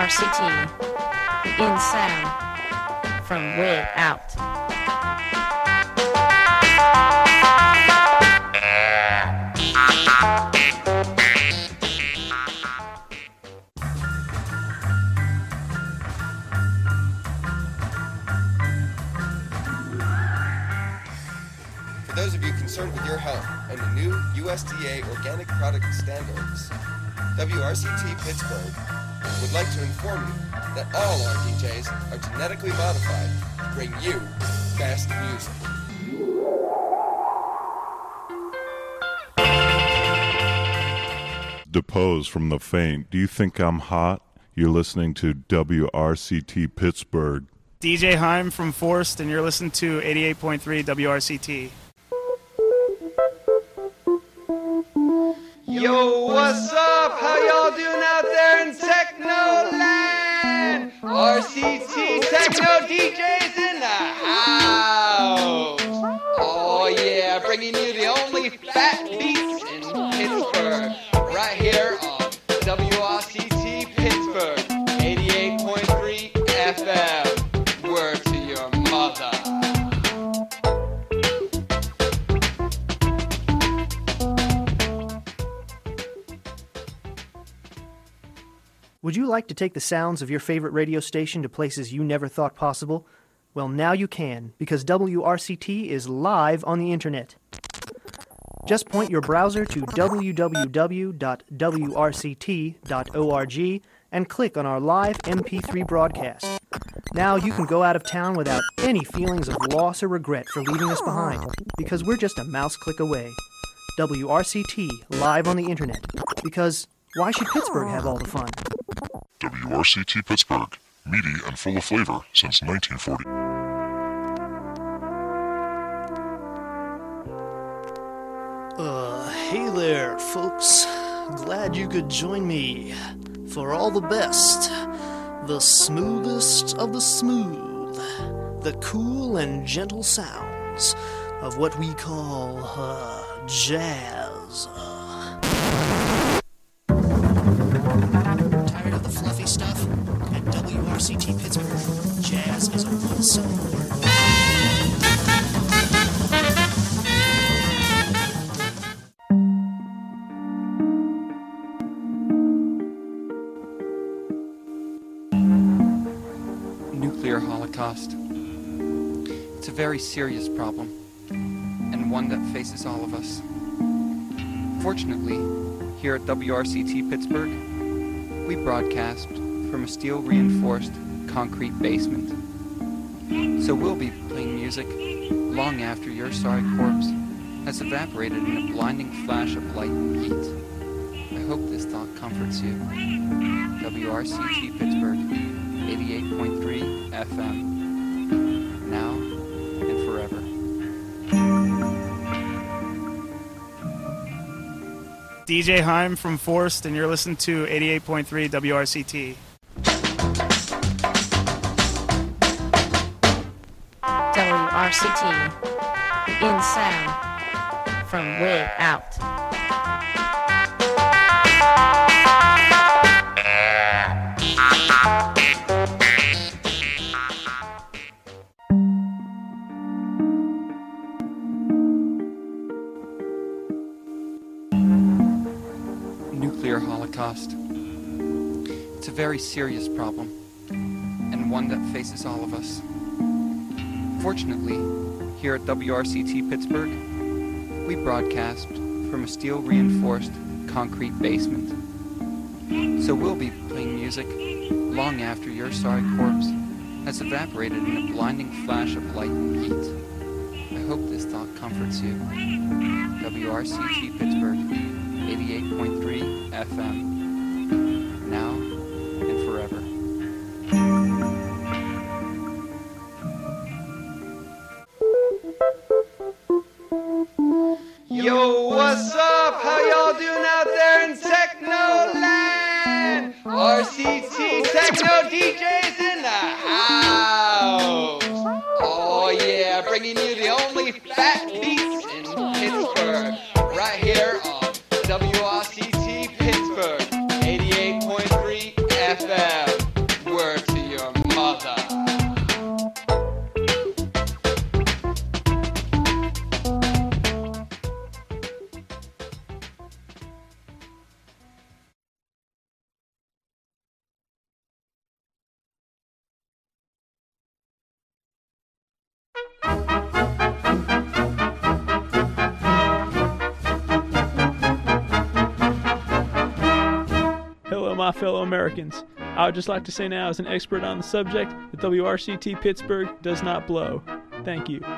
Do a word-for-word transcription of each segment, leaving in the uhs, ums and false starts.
R C T, in sound, from way out. For those of you concerned with your health and the new U S D A organic product standards, W R C T Pittsburgh would like to inform you that all our D Js are genetically modified to bring you best music. Depose from the faint. Do you think I'm hot? You're listening to W R C T Pittsburgh. D J Heim from Forst, and you're listening to eighty-eight point three W R C T. Yo, what's up? How y'all doing out there in Technoland? R C T Techno D Js in the house. Oh yeah, bringing you the only fat beats in Pittsburgh. Right here on W R C T Pittsburgh, eighty-eight point three F M. Word to your mother. Would you like to take the sounds of your favorite radio station to places you never thought possible? Well, now you can, because W R C T is live on the internet. Just point your browser to w w w dot w r c t dot org and click on our live M P three broadcast. Now you can go out of town without any feelings of loss or regret for leaving us behind, because we're just a mouse click away. W R C T, live on the internet, because why should Pittsburgh have all the fun? W R C T Pittsburgh, meaty and full of flavor since nineteen forty. Uh, hey there, folks. Glad you could join me for all the best, the smoothest of the smooth, the cool and gentle sounds of what we call, uh, jazz. Uh. Tired of the fluffy stuff? At W R C T Pittsburgh, jazz is a one-syllable word. Nuclear holocaust. It's a very serious problem, and one that faces all of us. Fortunately, here at W R C T Pittsburgh, we broadcast from a steel-reinforced concrete basement. So we'll be playing music long after your sorry corpse has evaporated in a blinding flash of light and heat. I hope this thought comforts you. W R C T Pittsburgh, eighty-eight point three F M. Now and forever. D J Heim from Forst, and you're listening to eighty-eight point three W R C T. W R C T, in sound, from way out. Nuclear holocaust. It's a very serious problem, and one that faces all of us. Fortunately, here at W R C T Pittsburgh, we broadcast from a steel-reinforced concrete basement. So we'll be playing music long after your sorry corpse has evaporated in a blinding flash of light and heat. I hope this thought comforts you. W R C T Pittsburgh, eighty-eight point three F M. Now and forever. Yo, what's up? How y'all doing out there in Technoland? R C T Techno D Js in the house. Oh yeah, bringing you the only fat beats in Pittsburgh. Right here on W R C T Pittsburgh, Hello, my fellow Americans. I would just like to say now, as an expert on the subject, that W R C T Pittsburgh does not blow. Thank you.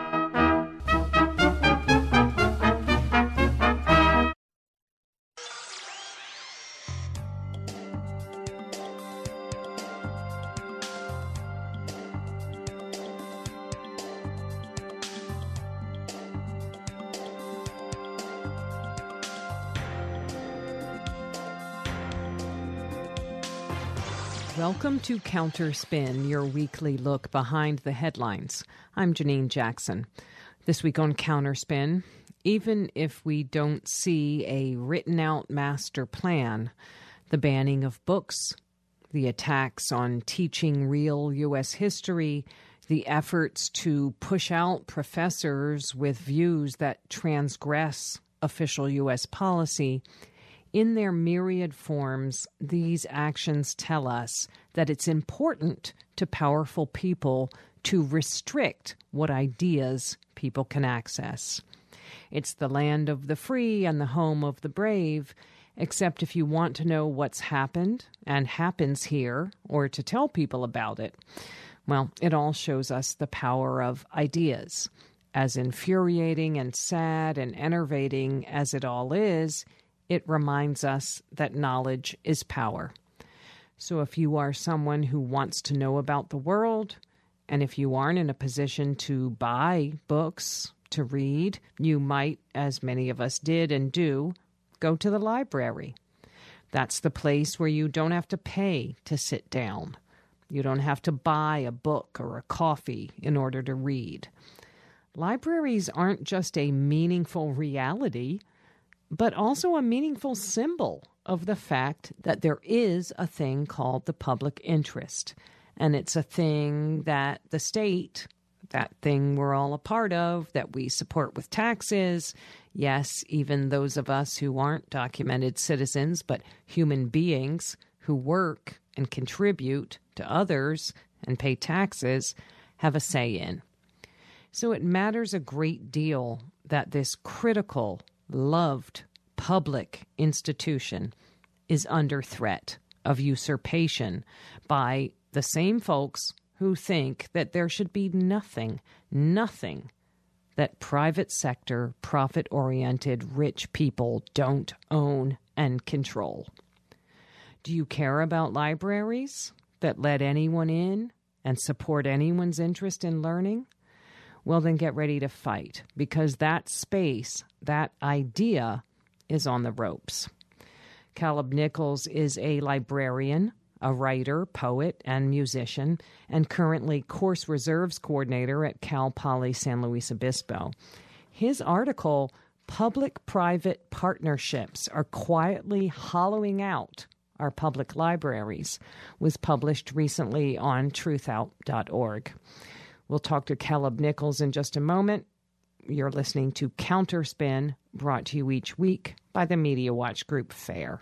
Welcome to Counterspin, your weekly look behind the headlines. I'm Janine Jackson. This week on Counterspin, even if we don't see a written-out master plan, the banning of books, the attacks on teaching real U S history, the efforts to push out professors with views that transgress official U S policy, in their myriad forms, these actions tell us that it's important to powerful people to restrict what ideas people can access. It's the land of the free and the home of the brave, except if you want to know what's happened and happens here, or to tell people about it, well, it all shows us the power of ideas. As infuriating and sad and enervating as it all is, it reminds us that knowledge is power. So if you are someone who wants to know about the world, and if you aren't in a position to buy books to read, you might, as many of us did and do, go to the library. That's the place where you don't have to pay to sit down. You don't have to buy a book or a coffee in order to read. Libraries aren't just a meaningful reality, but also a meaningful symbol of the fact that there is a thing called the public interest. And it's a thing that the state, that thing we're all a part of, that we support with taxes, yes, even those of us who aren't documented citizens, but human beings who work and contribute to others and pay taxes, have a say in. So it matters a great deal that this critical, loved public institution is under threat of usurpation by the same folks who think that there should be nothing, nothing that private sector, profit-oriented, rich people don't own and control. Do you care about libraries that let anyone in and support anyone's interest in learning? Well, then get ready to fight, because that space, that idea, is on the ropes. Caleb Nichols is a librarian, a writer, poet, and musician, and currently course reserves coordinator at Cal Poly San Luis Obispo. His article, Public-Private Partnerships Are Quietly Hollowing Out Our Public Libraries, was published recently on truth out dot org. We'll talk to Caleb Nichols in just a moment. You're listening to Counterspin, brought to you each week by the Media Watch Group FAIR.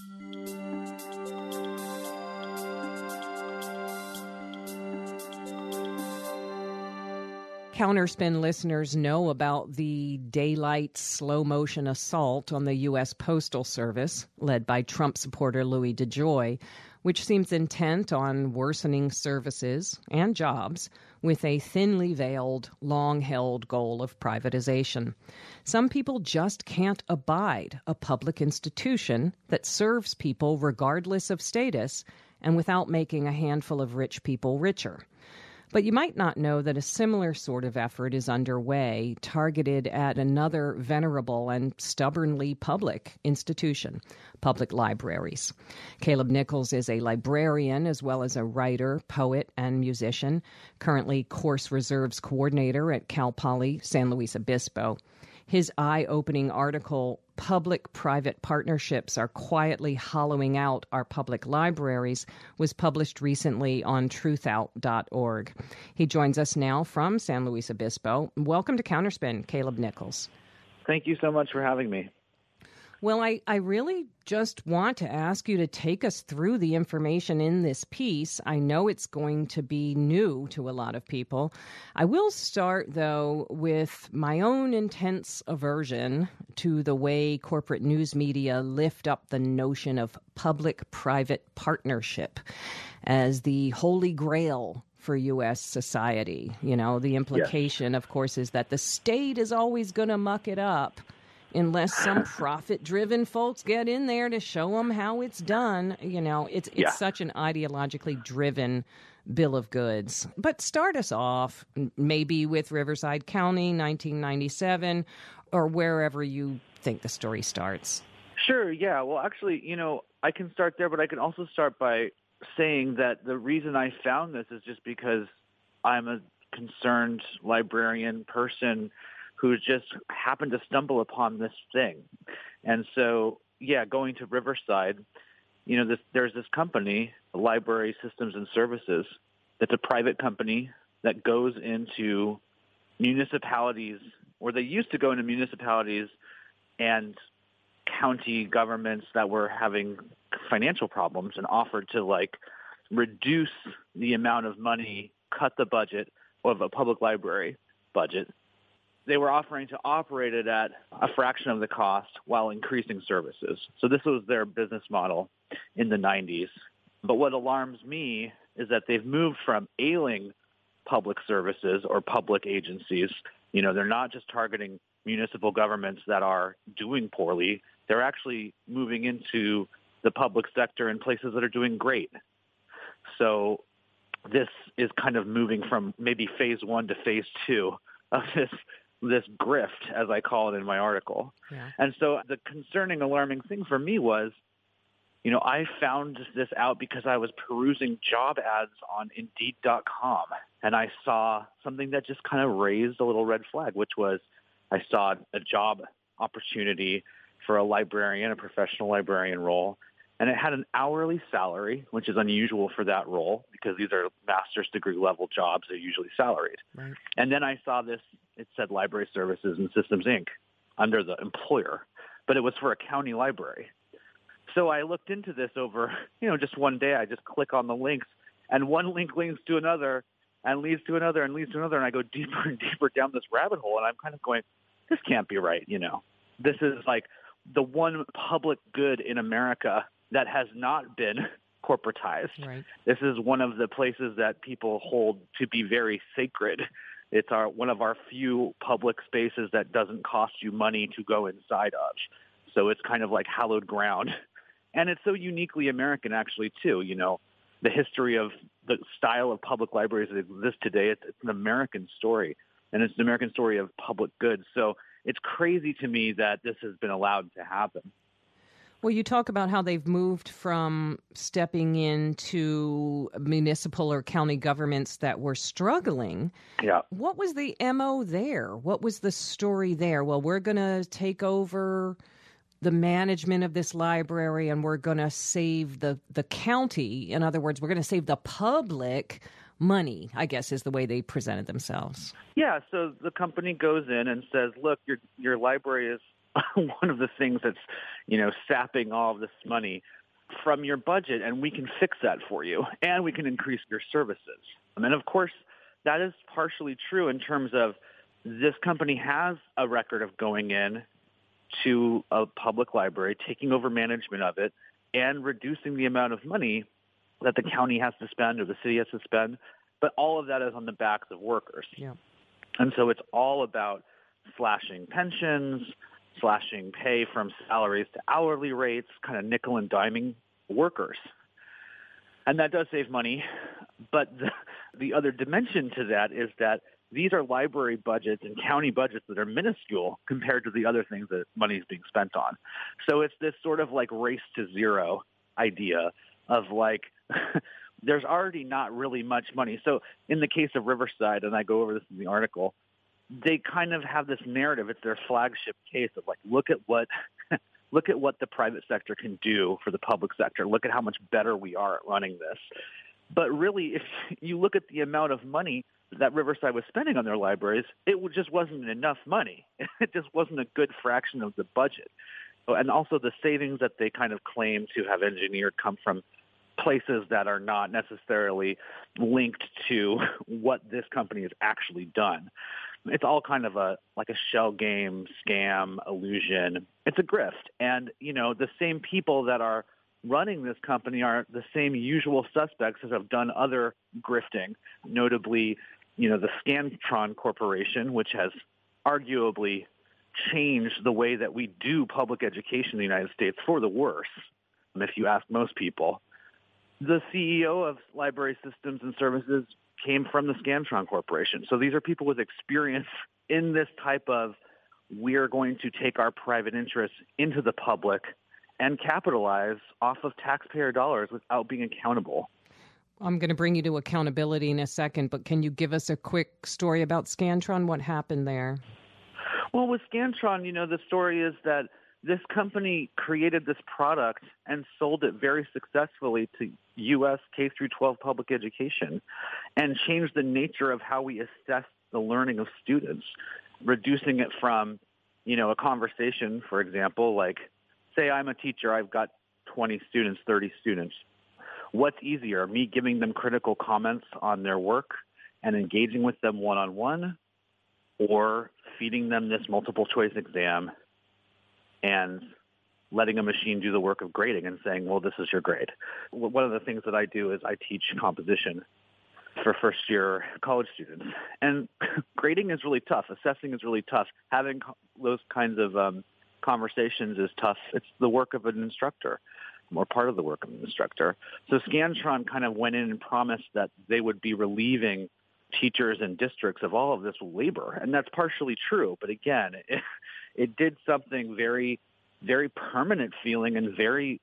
Counterspin listeners know about the daylight slow-motion assault on the U S Postal Service, led by Trump supporter Louis DeJoy, which seems intent on worsening services and jobs with a thinly veiled, long-held goal of privatization. Some people just can't abide a public institution that serves people regardless of status and without making a handful of rich people richer. But you might not know that a similar sort of effort is underway, targeted at another venerable and stubbornly public institution, public libraries. Caleb Nichols is a librarian as well as a writer, poet, and musician, currently course reserves coordinator at Cal Poly San Luis Obispo. His eye-opening article, Public-Private Partnerships Are Quietly Hollowing Out Our Public Libraries, was published recently on truth out dot org. He joins us now from San Luis Obispo. Welcome to Counterspin, Caleb Nichols. Thank you so much for having me. Well, I, I really just want to ask you to take us through the information in this piece. I know it's going to be new to a lot of people. I will start, though, with my own intense aversion to the way corporate news media lift up the notion of public-private partnership as the holy grail for U S society. You know, the implication, yes. of course, is that the state is always going to muck it up unless some profit-driven folks get in there to show them how it's done. You know, it's it's yeah. such an ideologically driven bill of goods. But start us off maybe with Riverside County, nineteen ninety-seven, or wherever you think the story starts. Sure, yeah. Well, actually, you know, I can start there, but I can also start by saying that the reason I found this is just because I'm a concerned librarian person who just happened to stumble upon this thing. And so, yeah, going to Riverside, you know, this, there's this company, Library Systems and Services, that's a private company that goes into municipalities, or they used to go into municipalities and county governments that were having financial problems and offered to, like, reduce the amount of money, cut the budget of a public library budget. They were offering to operate it at a fraction of the cost while increasing services. So this was their business model in the nineties. But what alarms me is that they've moved from ailing public services or public agencies. You know, they're not just targeting municipal governments that are doing poorly. They're actually moving into the public sector in places that are doing great. So this is kind of moving from maybe phase one to phase two of this this grift, as I call it in my article. Yeah. And so the concerning, alarming thing for me was, you know, I found this out because I was perusing job ads on Indeed dot com, and I saw something that just kind of raised a little red flag, which was I saw a job opportunity for a librarian, a professional librarian role, and it had an hourly salary, which is unusual for that role because these are master's degree level jobs. They're usually salaried. Right. And then I saw this, it said Library Services and Systems, Incorporated under the employer, but it was for a county library. So I looked into this over, you know, just one day. I just click on the links, and one link leads to another and leads to another and leads to another, and I go deeper and deeper down this rabbit hole, and I'm kind of going, this can't be right, you know. This is like the one public good in America that has not been corporatized. Right. This is one of the places that people hold to be very sacred. It's our one of our few public spaces that doesn't cost you money to go inside of. So it's kind of like hallowed ground. And it's so uniquely American, actually, too. You know, the history of the style of public libraries that exist today, it's, it's an American story. And it's an American story of public goods. So it's crazy to me that this has been allowed to happen. Well, you talk about how they've moved from stepping into municipal or county governments that were struggling. Yeah. What was the M O there? What was the story there? Well, we're going to take over the management of this library and we're going to save the, the county. In other words, we're going to save the public money, I guess, is the way they presented themselves. Yeah, so the company goes in and says, look, your your library is one of the things that's, you know, sapping all of this money from your budget, and we can fix that for you, and we can increase your services. And of course, that is partially true in terms of this company has a record of going in to a public library, taking over management of it, and reducing the amount of money that the county has to spend or the city has to spend. But all of that is on the backs of workers. Yeah. And so it's all about slashing pensions, slashing pay from salaries to hourly rates, kind of nickel and diming workers. And that does save money. But the, the other dimension to that is that these are library budgets and county budgets that are minuscule compared to the other things that money is being spent on. So it's this sort of like race to zero idea of like, there's already not really much money. So in the case of Riverside, and I go over this in the article, they kind of have this narrative. It's their flagship case of like, look at what, look at what the private sector can do for the public sector. Look at how much better we are at running this. But really, if you look at the amount of money that Riverside was spending on their libraries, it just wasn't enough money. It just wasn't a good fraction of the budget. and also the savings that they kind of claim to have engineered come from places that are not necessarily linked to what this company has actually done. It's all kind of a like a shell game, scam, illusion. It's a grift. And, you know, the same people that are running this company are the same usual suspects that have done other grifting, notably, you know, the Scantron Corporation, which has arguably changed the way that we do public education in the United States for the worse, if you ask most people. The C E O of Library Systems and Services came from the Scantron Corporation. So these are people with experience in this type of, we're going to take our private interests into the public and capitalize off of taxpayer dollars without being accountable. I'm going to bring you to accountability in a second, but can you give us a quick story about Scantron? What happened there? Well, with Scantron, you know, the story is that this company created this product and sold it very successfully to U S K through twelve public education and changed the nature of how we assess the learning of students, reducing it from, you know, a conversation, for example, like, say I'm a teacher, I've got twenty students, thirty students. What's easier, me giving them critical comments on their work and engaging with them one-on-one, or feeding them this multiple choice exam and letting a machine do the work of grading and saying, well, this is your grade? One of the things that I do is I teach composition for first-year college students. And grading is really tough. Assessing is really tough. Having those kinds of um, conversations is tough. It's the work of an instructor, or part of the work of an instructor. So Scantron kind of went in and promised that they would be relieving teachers and districts of all of this labor. And that's partially true. But again, it, it did something very, very permanent feeling and very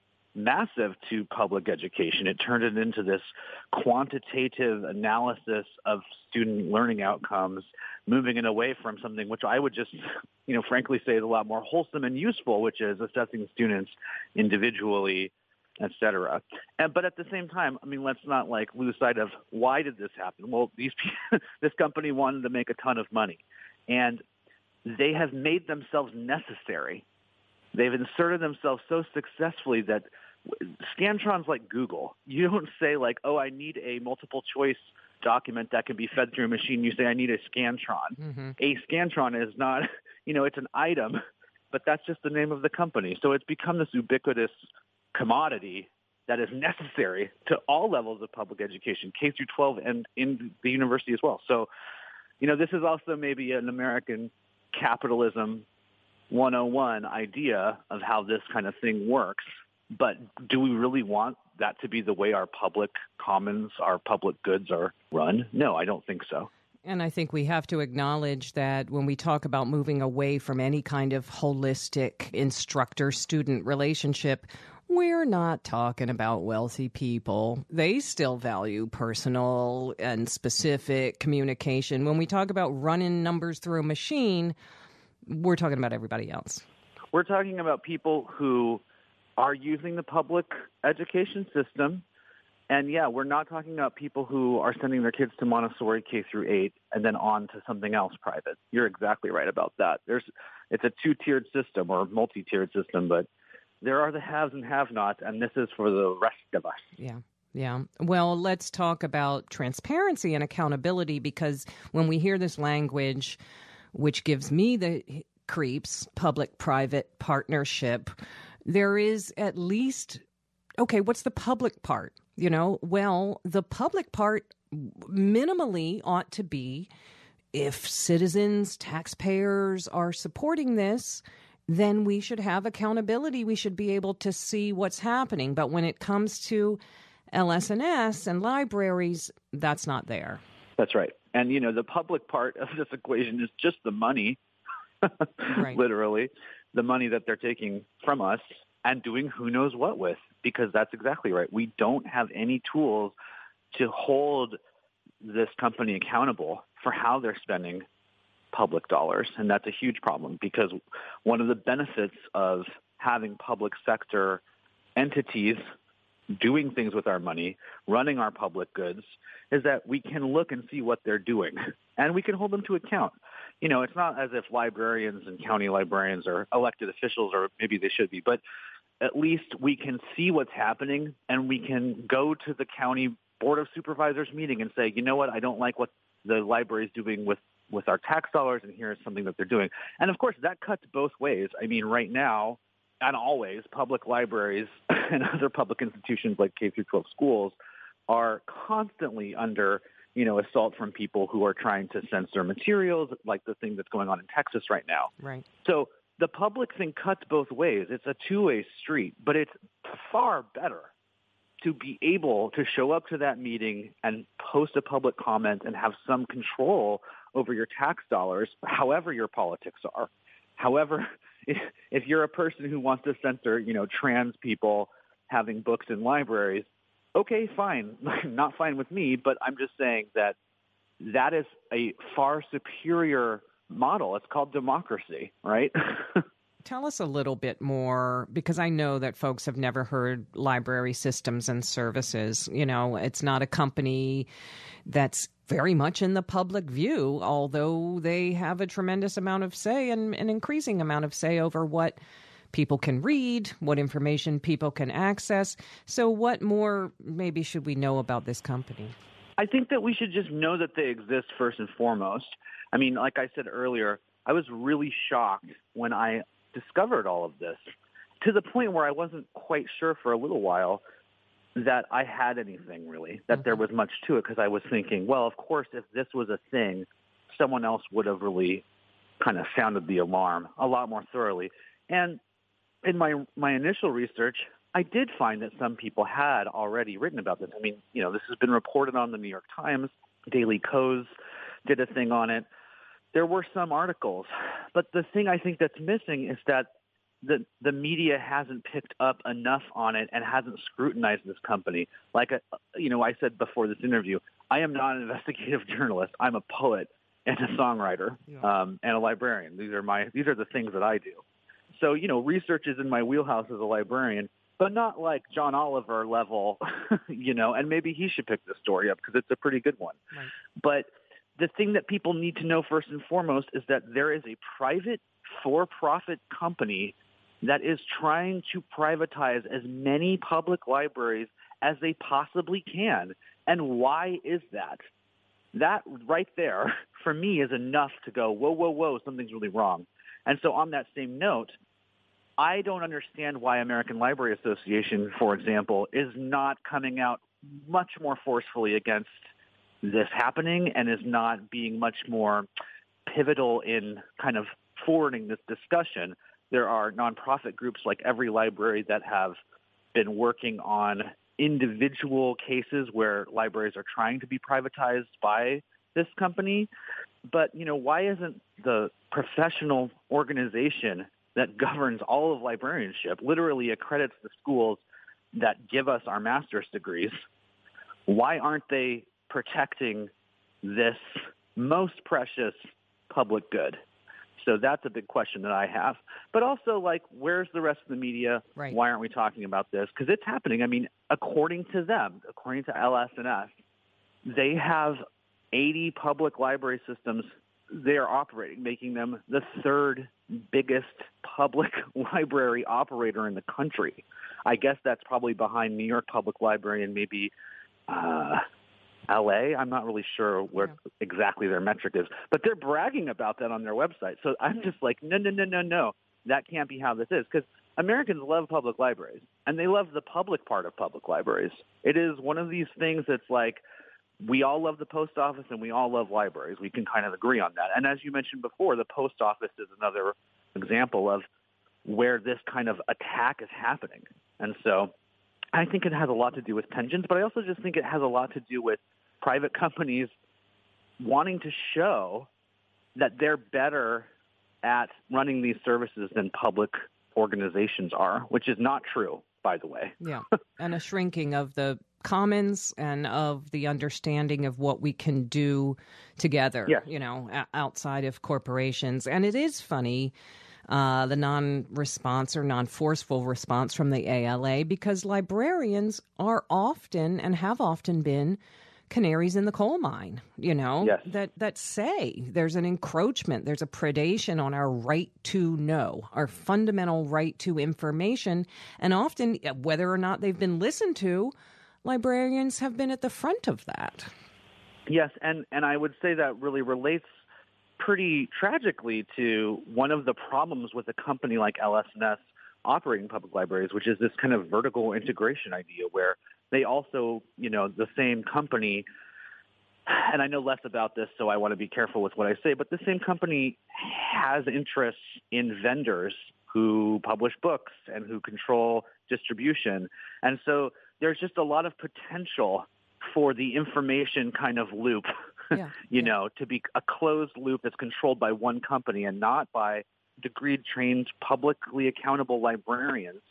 massive to public education. It turned it into this quantitative analysis of student learning outcomes, moving it away from something which I would just, you know, frankly say is a lot more wholesome and useful, which is assessing students individually, et cetera. And, but at the same time, I mean, let's not like lose sight of why did this happen? Well, these this company wanted to make a ton of money, and they have made themselves necessary. They've inserted themselves so successfully that Scantron's like Google. You don't say like, oh, I need a multiple choice document that can be fed through a machine. You say, I need a Scantron. Mm-hmm. A Scantron is not, you know, it's an item, but that's just the name of the company. So it's become this ubiquitous commodity that is necessary to all levels of public education, K through twelve and in the university as well. So, you know, this is also maybe an American capitalism one oh one idea of how this kind of thing works. But do we really want that to be the way our public commons, our public goods are run? No, I don't think so. And I think we have to acknowledge that when we talk about moving away from any kind of holistic instructor-student relationship, we're not talking about wealthy people. They still value personal and specific communication. When we talk about running numbers through a machine, we're talking about everybody else. We're talking about people who are using the public education system. And yeah, we're not talking about people who are sending their kids to Montessori K through eight and then on to something else private. You're exactly right about that. There's, it's a two-tiered system or multi-tiered system, but there are the haves and have-nots, and this is for the rest of us. Yeah. Yeah. Well, let's talk about transparency and accountability, because when we hear this language, which gives me the creeps, public-private partnership, there is at least, okay, what's the public part? You know, well, the public part minimally ought to be, if citizens, taxpayers are supporting this, then we should have accountability. We should be able to see what's happening. But when it comes to L S and S and libraries, that's not there. That's right. And, you know, the public part of this equation is just the money, right. Literally, the money that they're taking from us and doing who knows what with, because that's exactly right. We don't have any tools to hold this company accountable for how they're spending public dollars. And that's a huge problem, because one of the benefits of having public sector entities doing things with our money, running our public goods, is that we can look and see what they're doing, and we can hold them to account. You know, it's not as if librarians and county librarians are elected officials, or maybe they should be, but at least we can see what's happening, and we can go to the county board of supervisors meeting and say, you know what, I don't like what the library is doing with, with our tax dollars, and here's something that they're doing. And of course, that cuts both ways. I mean, right now, and always, public libraries and other public institutions like K through twelve schools are constantly under, you know, assault from people who are trying to censor materials, like the thing that's going on in Texas right now. Right. So the public thing cuts both ways. It's a two-way street, but it's far better to be able to show up to that meeting and post a public comment and have some control over your tax dollars, however your politics are. However, if, if you're a person who wants to censor, you know, trans people having books in libraries, okay, fine. Not fine with me, but I'm just saying that that is a far superior model. It's called democracy, right? Tell us a little bit more, because I know that folks have never heard Library Systems and Services. You know, it's not a company that's very much in the public view, although they have a tremendous amount of say and an increasing amount of say over what people can read, what information people can access. So what more maybe should we know about this company? I think that we should just know that they exist first and foremost. I mean, like I said earlier, I was really shocked when I discovered all of this, to the point where I wasn't quite sure for a little while that I had anything really, that mm-hmm. there was much to it, because I was thinking, well, of course, if this was a thing, someone else would have really kind of sounded the alarm a lot more thoroughly. And in my my initial research, I did find that some people had already written about this. I mean, you know, this has been reported on the New York Times. Daily Kos did a thing on it. There were some articles, but the thing I think that's missing is that the the media hasn't picked up enough on it and hasn't scrutinized this company. Like, a, you know, I said before this interview, I am not an investigative journalist. I'm a poet and a songwriter yeah. um, and a librarian. These are my these are the things that I do. So, you know, research is in my wheelhouse as a librarian, but not like John Oliver level, you know, and maybe he should pick this story up because it's a pretty good one. Right. But the thing that people need to know first and foremost is that there is a private for-profit company that is trying to privatize as many public libraries as they possibly can. And why is that? That right there, for me, is enough to go, whoa, whoa, whoa, something's really wrong. And so on that same note, I don't understand why American Library Association, for example, is not coming out much more forcefully against this happening and is not being much more pivotal in kind of forwarding this discussion. There are nonprofit groups like Every Library that have been working on individual cases where libraries are trying to be privatized by this company. But, you know, why isn't the professional organization that governs all of librarianship, literally accredits the schools that give us our master's degrees, why aren't they protecting this most precious public good? So that's a big question that I have. But also, like, where's the rest of the media? Right. Why aren't we talking about this? Because it's happening. I mean, according to them, according to L S and S, they have eighty public library systems they are operating, making them the third biggest public library operator in the country. I guess that's probably behind New York Public Library and maybe uh, L A. I'm not really sure where yeah. exactly their metric is, but they're bragging about that on their website. So I'm just like, no, no, no, no, no. That can't be how this is, because Americans love public libraries, and they love the public part of public libraries. It is one of these things that's like, we all love the post office and we all love libraries. We can kind of agree on that. And as you mentioned before, the post office is another example of where this kind of attack is happening. And so I think it has a lot to do with pensions, but I also just think it has a lot to do with private companies wanting to show that they're better at running these services than public organizations are, which is not true, by the way. Yeah, and a shrinking of the commons and of the understanding of what we can do together, yeah. you know, outside of corporations. And it is funny. uh, the non-response or non-forceful response from the A L A, because librarians are often and have often been canaries in the coal mine, you know, yes. that, that say there's an encroachment, there's a predation on our right to know, our fundamental right to information. And often, whether or not they've been listened to, librarians have been at the front of that. Yes, and, and I would say that really relates pretty tragically to one of the problems with a company like L S N S operating public libraries, which is this kind of vertical integration idea where they also, you know, the same company, and I know less about this, so I want to be careful with what I say, but the same company has interests in vendors who publish books and who control distribution. And so there's just a lot of potential for the information kind of loop, yeah, you yeah. know, to be a closed loop that's controlled by one company and not by degreed, trained, publicly accountable librarians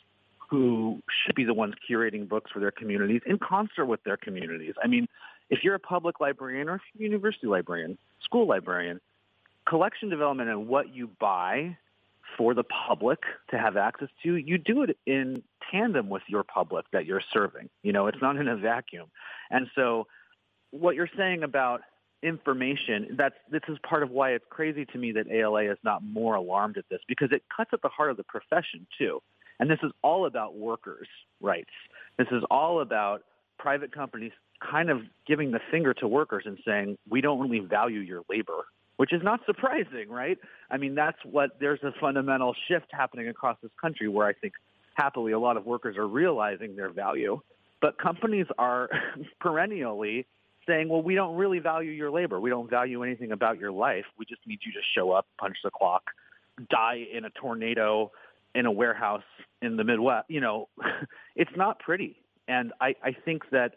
who should be the ones curating books for their communities in concert with their communities. I mean, if you're a public librarian or if you're a university librarian, school librarian, collection development and what you buy for the public to have access to, you do it in tandem with your public that you're serving. You know, it's not in a vacuum. And so what you're saying about information, that's this is part of why it's crazy to me that A L A is not more alarmed at this, because it cuts at the heart of the profession too. And this is all about workers' rights. This is all about private companies kind of giving the finger to workers and saying, we don't really value your labor, which is not surprising, right? I mean, that's what, there's a fundamental shift happening across this country where I think happily a lot of workers are realizing their value. But companies are perennially saying, well, we don't really value your labor. We don't value anything about your life. We just need you to show up, punch the clock, die in a tornado in a warehouse in the Midwest. You know, it's not pretty. And I, I think that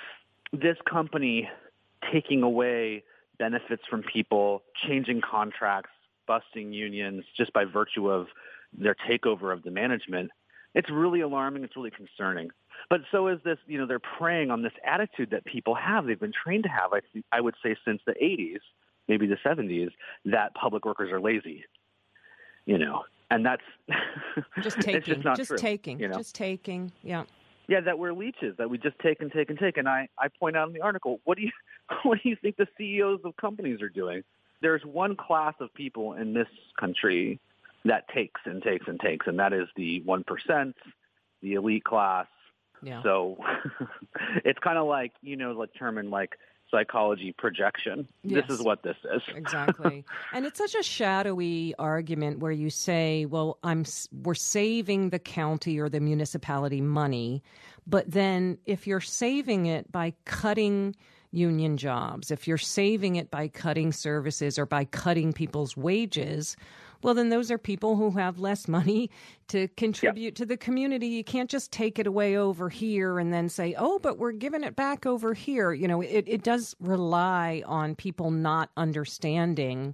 this company taking away benefits from people, changing contracts, busting unions just by virtue of their takeover of the management, it's really alarming. It's really concerning. But so is this, you know, they're preying on this attitude that people have. They've been trained to have, I, th- I would say, since the eighties, maybe the seventies, that public workers are lazy, you know. And that's just taking, it's just not just true, taking, you know? just taking, yeah. Yeah, that we're leeches, that we just take and take and take. And I, I point out in the article, what do you what do you think the C E Os of companies are doing? There's one class of people in this country that takes and takes and takes, and that is the one percent, the elite class. Yeah. So it's kind of like, you know, the term in like psychology projection. Yes. This is what this is. Exactly. And it's such a shadowy argument where you say, well, I'm we're saving the county or the municipality money, but then if you're saving it by cutting union jobs, if you're saving it by cutting services or by cutting people's wages, well, then those are people who have less money to contribute yeah. to the community. You can't just take it away over here and then say, oh, but we're giving it back over here. You know, it, it does rely on people not understanding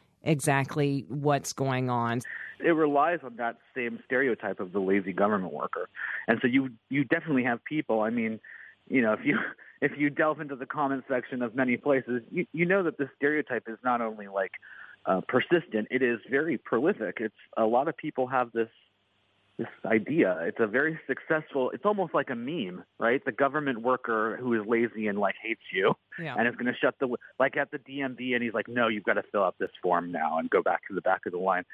exactly what's going on. It relies on that same stereotype of the lazy government worker. And so you you definitely have people, I mean, you know, if you if you delve into the comment section of many places, you, you know that the stereotype is not only like Uh, persistent, it is very prolific. It's a lot of people have this this idea. It's a very successful, it's almost like a meme, right? The government worker who is lazy and like hates you yeah. and is going to shut the, like at the D M V, and he's like, no, you've got to fill out this form now and go back to the back of the line.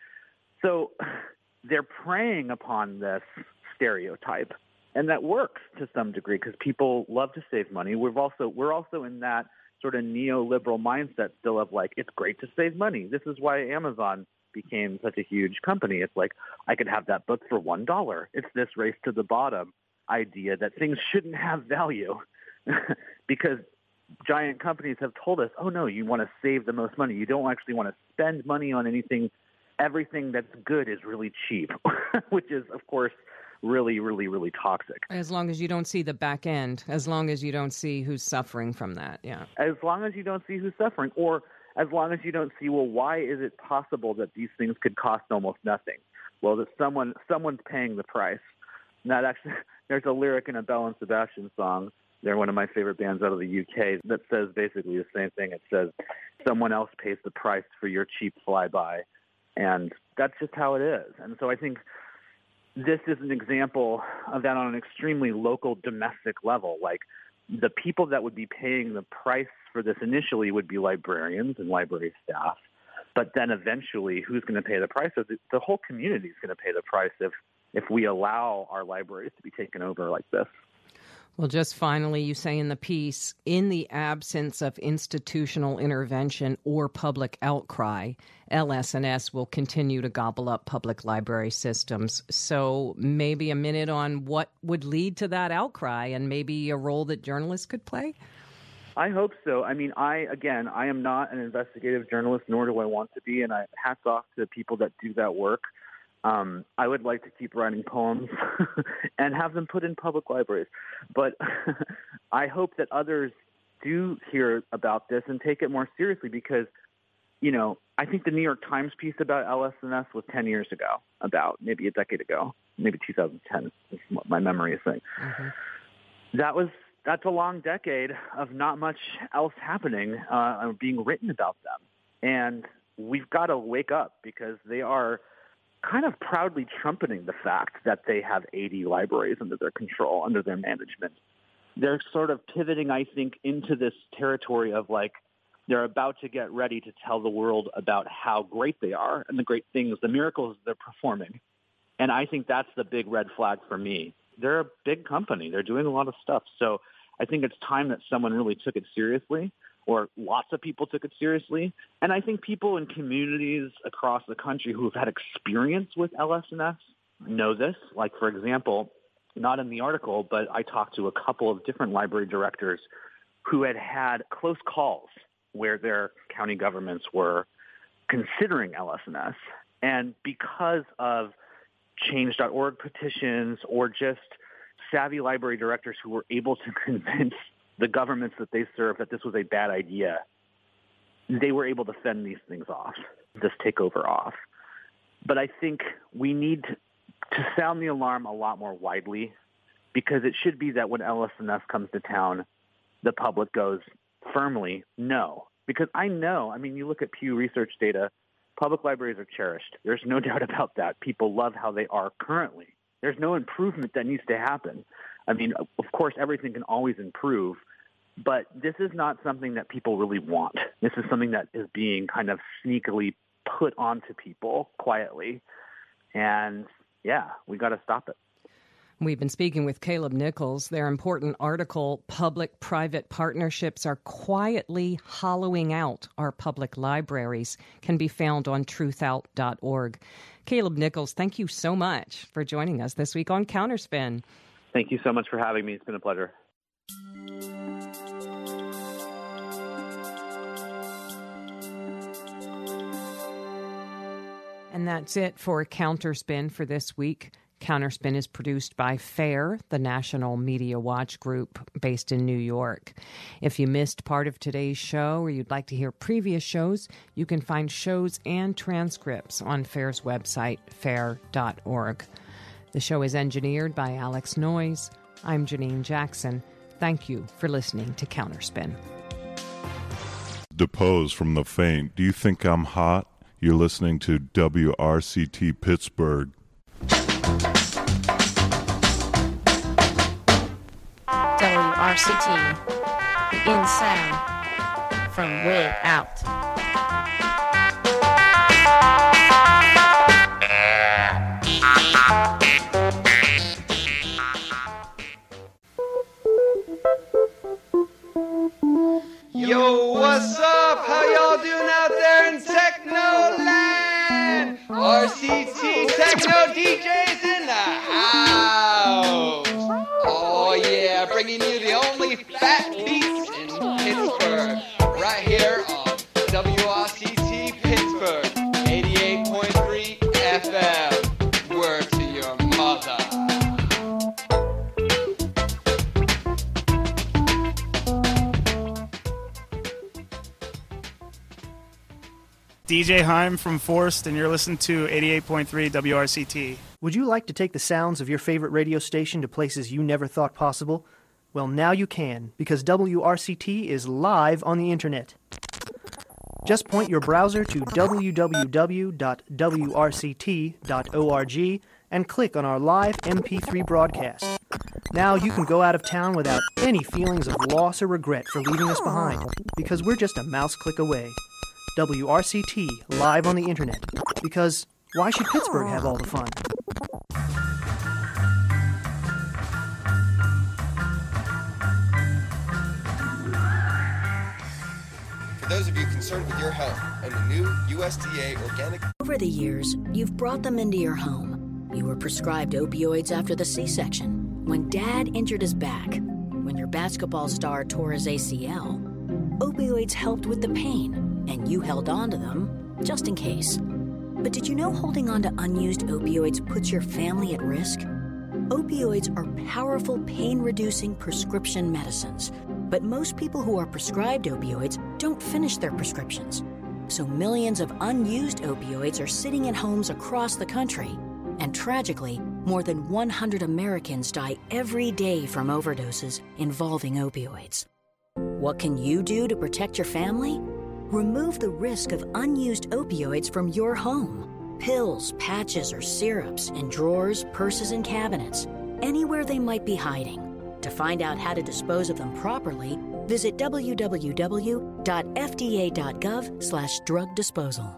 So they're preying upon this stereotype, and that works to some degree because people love to save money. We've also, we're also in that sort of neoliberal mindset still of like, it's great to save money. This is why Amazon became such a huge company. It's like, I could have that book for one dollar. It's this race to the bottom idea that things shouldn't have value because giant companies have told us, oh no, you want to save the most money. You don't actually want to spend money on anything. Everything that's good is really cheap, which is, of course, really, really, really toxic. As long as you don't see the back end, as long as you don't see who's suffering from that, yeah. As long as you don't see who's suffering, or as long as you don't see, well, why is it possible that these things could cost almost nothing? Well, that someone someone's paying the price. And that actually, there's a lyric in a Belle and Sebastian song. They're one of my favorite bands out of the U K that says basically the same thing. It says, someone else pays the price for your cheap flyby. And that's just how it is. And so I think this is an example of that on an extremely local, domestic level. Like, the people that would be paying the price for this initially would be librarians and library staff. But then eventually, who's going to pay the price? The, the whole community is going to pay the price if, if we allow our libraries to be taken over like this. Well, just finally, you say in the piece, in the absence of institutional intervention or public outcry, L S N S will continue to gobble up public library systems. So maybe a minute on what would lead to that outcry and maybe a role that journalists could play? I hope so. I mean, I, again, I am not an investigative journalist, nor do I want to be, and I hats off to people that do that work. Um, I would like to keep writing poems and have them put in public libraries. But I hope that others do hear about this and take it more seriously because, you know, I think the New York Times piece about L S N S was ten years ago, about maybe a decade ago, maybe two thousand ten is what my memory is saying. Mm-hmm. That was, that's a long decade of not much else happening, uh, being written about them. And we've got to wake up because they are kind of proudly trumpeting the fact that they have eighty libraries under their control, under their management. They're sort of pivoting, I think, into this territory of like they're about to get ready to tell the world about how great they are and the great things, the miracles they're performing. And I think that's the big red flag for me. They're a big company. They're doing a lot of stuff. So I think it's time that someone really took it seriously, or lots of people took it seriously. And I think people in communities across the country who have had experience with L S N S know this. Like, for example, not in the article, but I talked to a couple of different library directors who had had close calls where their county governments were considering L S N S. And because of change dot org petitions or just savvy library directors who were able to convince the governments that they serve that this was a bad idea, they were able to fend these things off, this takeover off. But I think we need to, to sound the alarm a lot more widely, because it should be that when L S N S comes to town, the public goes firmly no. Because I know, I mean, you look at Pew Research data, public libraries are cherished. There's no doubt about that. People love how they are currently. There's no improvement that needs to happen. I mean, of course, everything can always improve, but this is not something that people really want. This is something that is being kind of sneakily put onto people quietly. And, yeah, we got to stop it. We've been speaking with Caleb Nichols. Their important article, Public-Private Partnerships Are Quietly Hollowing Out Our Public Libraries, can be found on truth out dot org. Caleb Nichols, thank you so much for joining us this week on Counterspin. Thank you so much for having me. It's been a pleasure. And that's it for Counterspin for this week. Counterspin is produced by FAIR, the National Media Watch Group based in New York. If you missed part of today's show or you'd like to hear previous shows, you can find shows and transcripts on FAIR's website, fair dot org. The show is engineered by Alex Noyes. I'm Janine Jackson. Thank you for listening to Counterspin. Depose from the faint. Do you think I'm hot? You're listening to W R C T Pittsburgh. W R C T, the in sound from way out. Yo, what's up? How y'all doing out there in Techno Land? R C T Techno D Js in the house. Oh yeah, bringing you the only fat beats in Pittsburgh, right here on W R C T Pittsburgh, eighty-eight point three F M. Word to your mother. D J Heim from Forst, and you're listening to eighty-eight point three W R C T. Would you like to take the sounds of your favorite radio station to places you never thought possible? Well, now you can, because W R C T is live on the internet. Just point your browser to w w w dot w r c t dot org and click on our live M P three broadcast. Now you can go out of town without any feelings of loss or regret for leaving us behind, because we're just a mouse click away. W R C T, live on the internet. Because why should Pittsburgh have all the fun? For those of you concerned with your health and the new U S D A organic... Over the years, you've brought them into your home. You were prescribed opioids after the C-section, when Dad injured his back, when your basketball star tore his A C L. Opioids helped with the pain, and you held on to them just in case. But did you know holding on to unused opioids puts your family at risk? Opioids are powerful pain-reducing prescription medicines, but most people who are prescribed opioids don't finish their prescriptions. So millions of unused opioids are sitting in homes across the country. And tragically, more than one hundred Americans die every day from overdoses involving opioids. What can you do to protect your family? Remove the risk of unused opioids from your home. Pills, patches, or syrups in drawers, purses, and cabinets, anywhere they might be hiding. To find out how to dispose of them properly, visit w w w dot f d a dot gov slash drug disposal.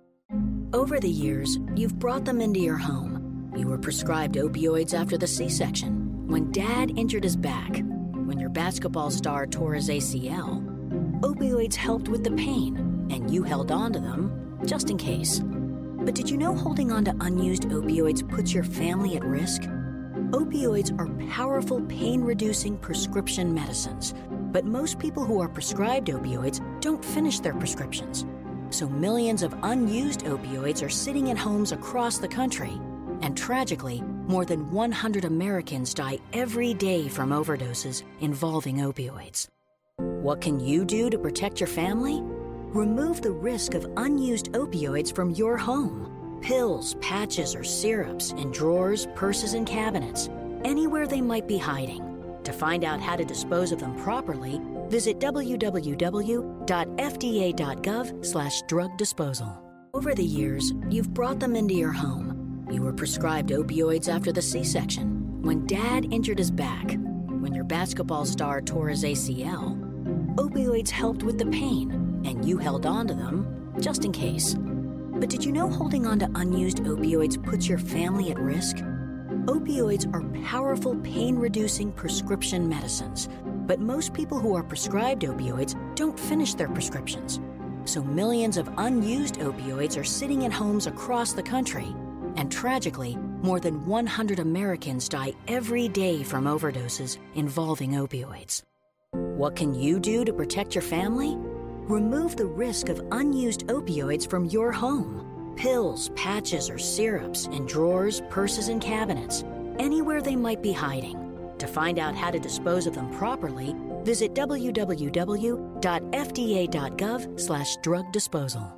Over the years, you've brought them into your home. You were prescribed opioids after the C-section, when Dad injured his back, when your basketball star tore his A C L. Opioids helped with the pain, and you held on to them just in case. But did you know holding on to unused opioids puts your family at risk? Opioids are powerful pain-reducing prescription medicines, but most people who are prescribed opioids don't finish their prescriptions. So millions of unused opioids are sitting in homes across the country. And tragically, more than one hundred Americans die every day from overdoses involving opioids. What can you do to protect your family? Remove the risk of unused opioids from your home. Pills, patches, or syrups in drawers, purses, and cabinets, anywhere they might be hiding. To find out how to dispose of them properly, visit w w w dot f d a dot gov slash drug disposal. Over the years, you've brought them into your home. You were prescribed opioids after the C-section, when Dad injured his back, when your basketball star tore his A C L. Opioids helped with the pain, and you held on to them just in case. But did you know holding on to unused opioids puts your family at risk? Opioids are powerful pain-reducing prescription medicines, but most people who are prescribed opioids don't finish their prescriptions. So millions of unused opioids are sitting in homes across the country. And tragically, more than one hundred Americans die every day from overdoses involving opioids. What can you do to protect your family? Remove the risk of unused opioids from your home. Pills, patches, or syrups in drawers, purses, and cabinets, anywhere they might be hiding. To find out how to dispose of them properly, visit w w w dot f d a dot gov slash drug disposal.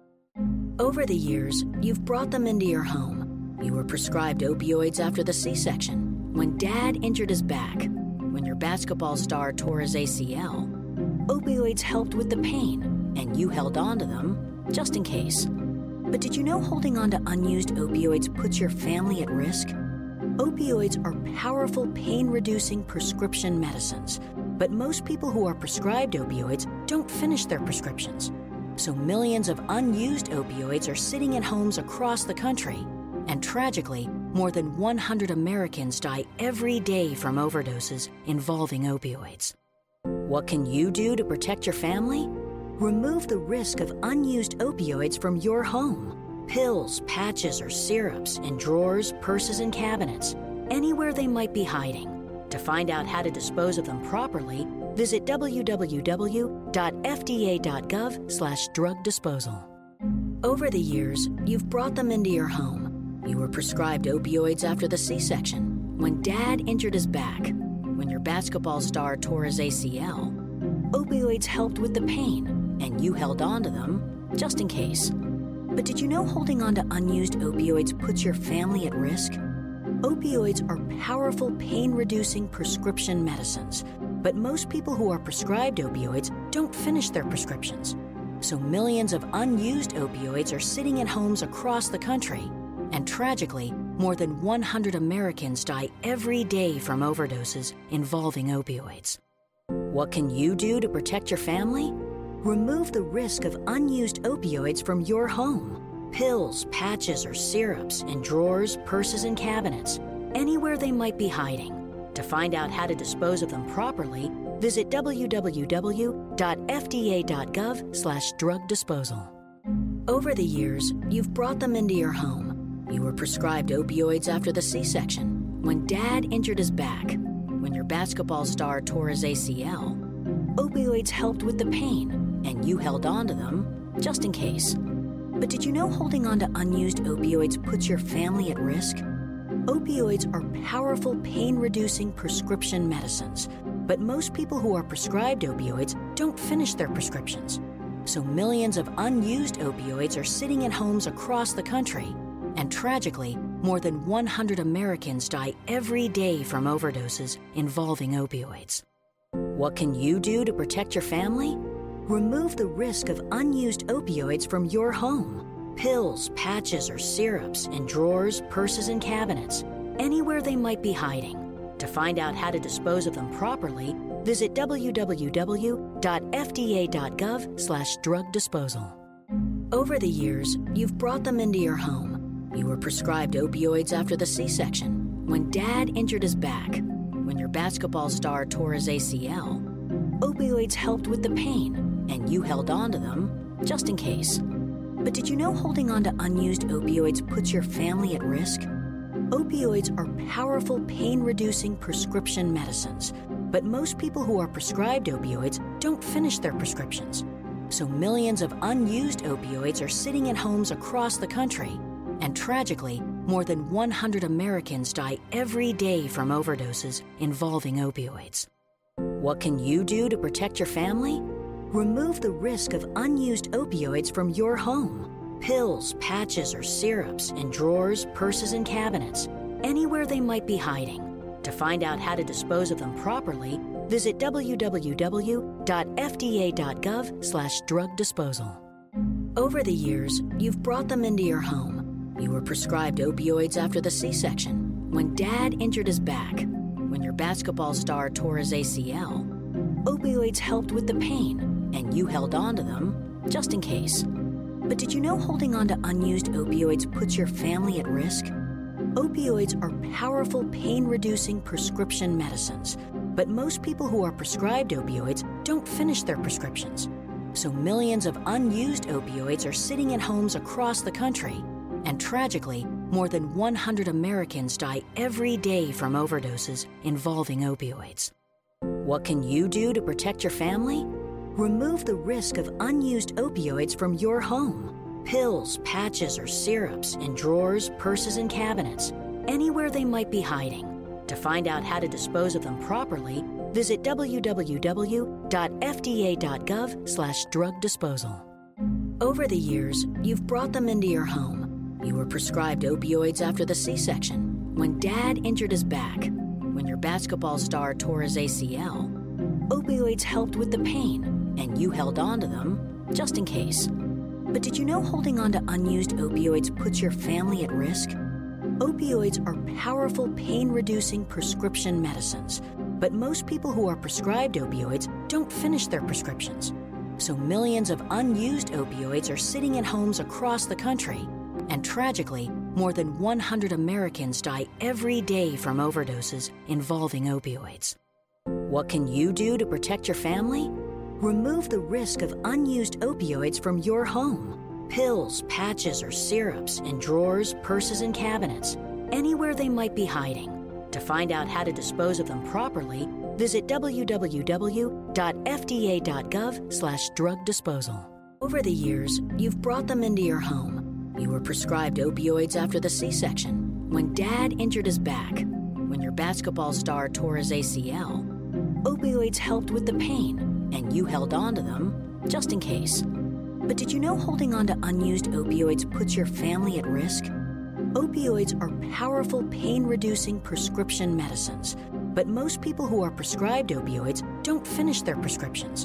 Over the years, you've brought them into your home. You were prescribed opioids after the C-section, when Dad injured his back, when your basketball star tore his A C L. Opioids helped with the pain, and you held on to them just in case. But did you know holding on to unused opioids puts your family at risk? Opioids are powerful pain-reducing prescription medicines, but most people who are prescribed opioids don't finish their prescriptions. So millions of unused opioids are sitting in homes across the country. And tragically, more than one hundred Americans die every day from overdoses involving opioids. What can you do to protect your family? Remove the risk of unused opioids from your home. Pills, patches, or syrups in drawers, purses, and cabinets, anywhere they might be hiding. To find out how to dispose of them properly, visit w w w dot f d a dot gov slash drug disposal. Over the years, you've brought them into your home. You were prescribed opioids after the C-section, when Dad injured his back, when your basketball star tore his A C L. Opioids helped with the pain, and you held on to them just in case. But did you know holding on to unused opioids puts your family at risk? Opioids are powerful pain-reducing prescription medicines, but most people who are prescribed opioids don't finish their prescriptions. So millions of unused opioids are sitting in homes across the country. And tragically, more than one hundred Americans die every day from overdoses involving opioids. What can you do to protect your family? Remove the risk of unused opioids from your home. Pills, patches, or syrups in drawers, purses, and cabinets, anywhere they might be hiding. To find out how to dispose of them properly, visit w w w dot f d a dot gov slash drug disposal. Over the years, you've brought them into your home. You were prescribed opioids after the C-section, when Dad injured his back, when your basketball star tore his A C L. Opioids helped with the pain, and you held on to them just in case. But did you know holding on to unused opioids puts your family at risk? Opioids are powerful pain-reducing prescription medicines, but most people who are prescribed opioids don't finish their prescriptions. So millions of unused opioids are sitting in homes across the country. And tragically, more than one hundred Americans die every day from overdoses involving opioids. What can you do to protect your family? Remove the risk of unused opioids from your home. Pills, patches, or syrups in drawers, purses, and cabinets, anywhere they might be hiding. To find out how to dispose of them properly, visit w w w dot f d a dot gov slash drug disposal. Over the years, you've brought them into your home. You were prescribed opioids after the C-section, when Dad injured his back, when your basketball star tore his A C L. Opioids helped with the pain, and you held on to them just in case. But did you know holding on to unused opioids puts your family at risk? Opioids are powerful pain-reducing prescription medicines, but most people who are prescribed opioids don't finish their prescriptions. So millions of unused opioids are sitting in homes across the country. And tragically, more than one hundred Americans die every day from overdoses involving opioids. What can you do to protect your family? Remove the risk of unused opioids from your home. Pills, patches, or syrups in drawers, purses, and cabinets, anywhere they might be hiding. To find out how to dispose of them properly, visit w w w dot f d a dot gov slash drug disposal. Over the years, you've brought them into your home. You were prescribed opioids after the C-section, when Dad injured his back, when your basketball star tore his A C L. Opioids helped with the pain, and you held on to them just in case. But did you know holding on to unused opioids puts your family at risk? Opioids are powerful pain-reducing prescription medicines, but most people who are prescribed opioids don't finish their prescriptions. So millions of unused opioids are sitting in homes across the country. And tragically, more than one hundred Americans die every day from overdoses involving opioids. What can you do to protect your family? Remove the risk of unused opioids from your home. Pills, patches, or syrups in drawers, purses, and cabinets, anywhere they might be hiding. To find out how to dispose of them properly, visit w w w dot f d a dot gov slash drug disposal. Over the years, you've brought them into your home. You were prescribed opioids after the C-section, when Dad injured his back, when your basketball star tore his A C L. Opioids helped with the pain, and you held on to them just in case. But did you know holding on to unused opioids puts your family at risk? Opioids are powerful pain-reducing prescription medicines, but most people who are prescribed opioids don't finish their prescriptions. So millions of unused opioids are sitting in homes across the country. And tragically, more than one hundred Americans die every day from overdoses involving opioids. What can you do to protect your family? Remove the risk of unused opioids from your home. Pills, patches, or syrups in drawers, purses, and cabinets, anywhere they might be hiding. To find out how to dispose of them properly, visit w w w dot f d a dot gov slash drug disposal. Over the years, you've brought them into your home. You were prescribed opioids after the C-section, when Dad injured his back, when your basketball star tore his A C L. Opioids helped with the pain, and you held on to them just in case. But did you know holding on to unused opioids puts your family at risk? Opioids are powerful pain-reducing prescription medicines, but most people who are prescribed opioids don't finish their prescriptions.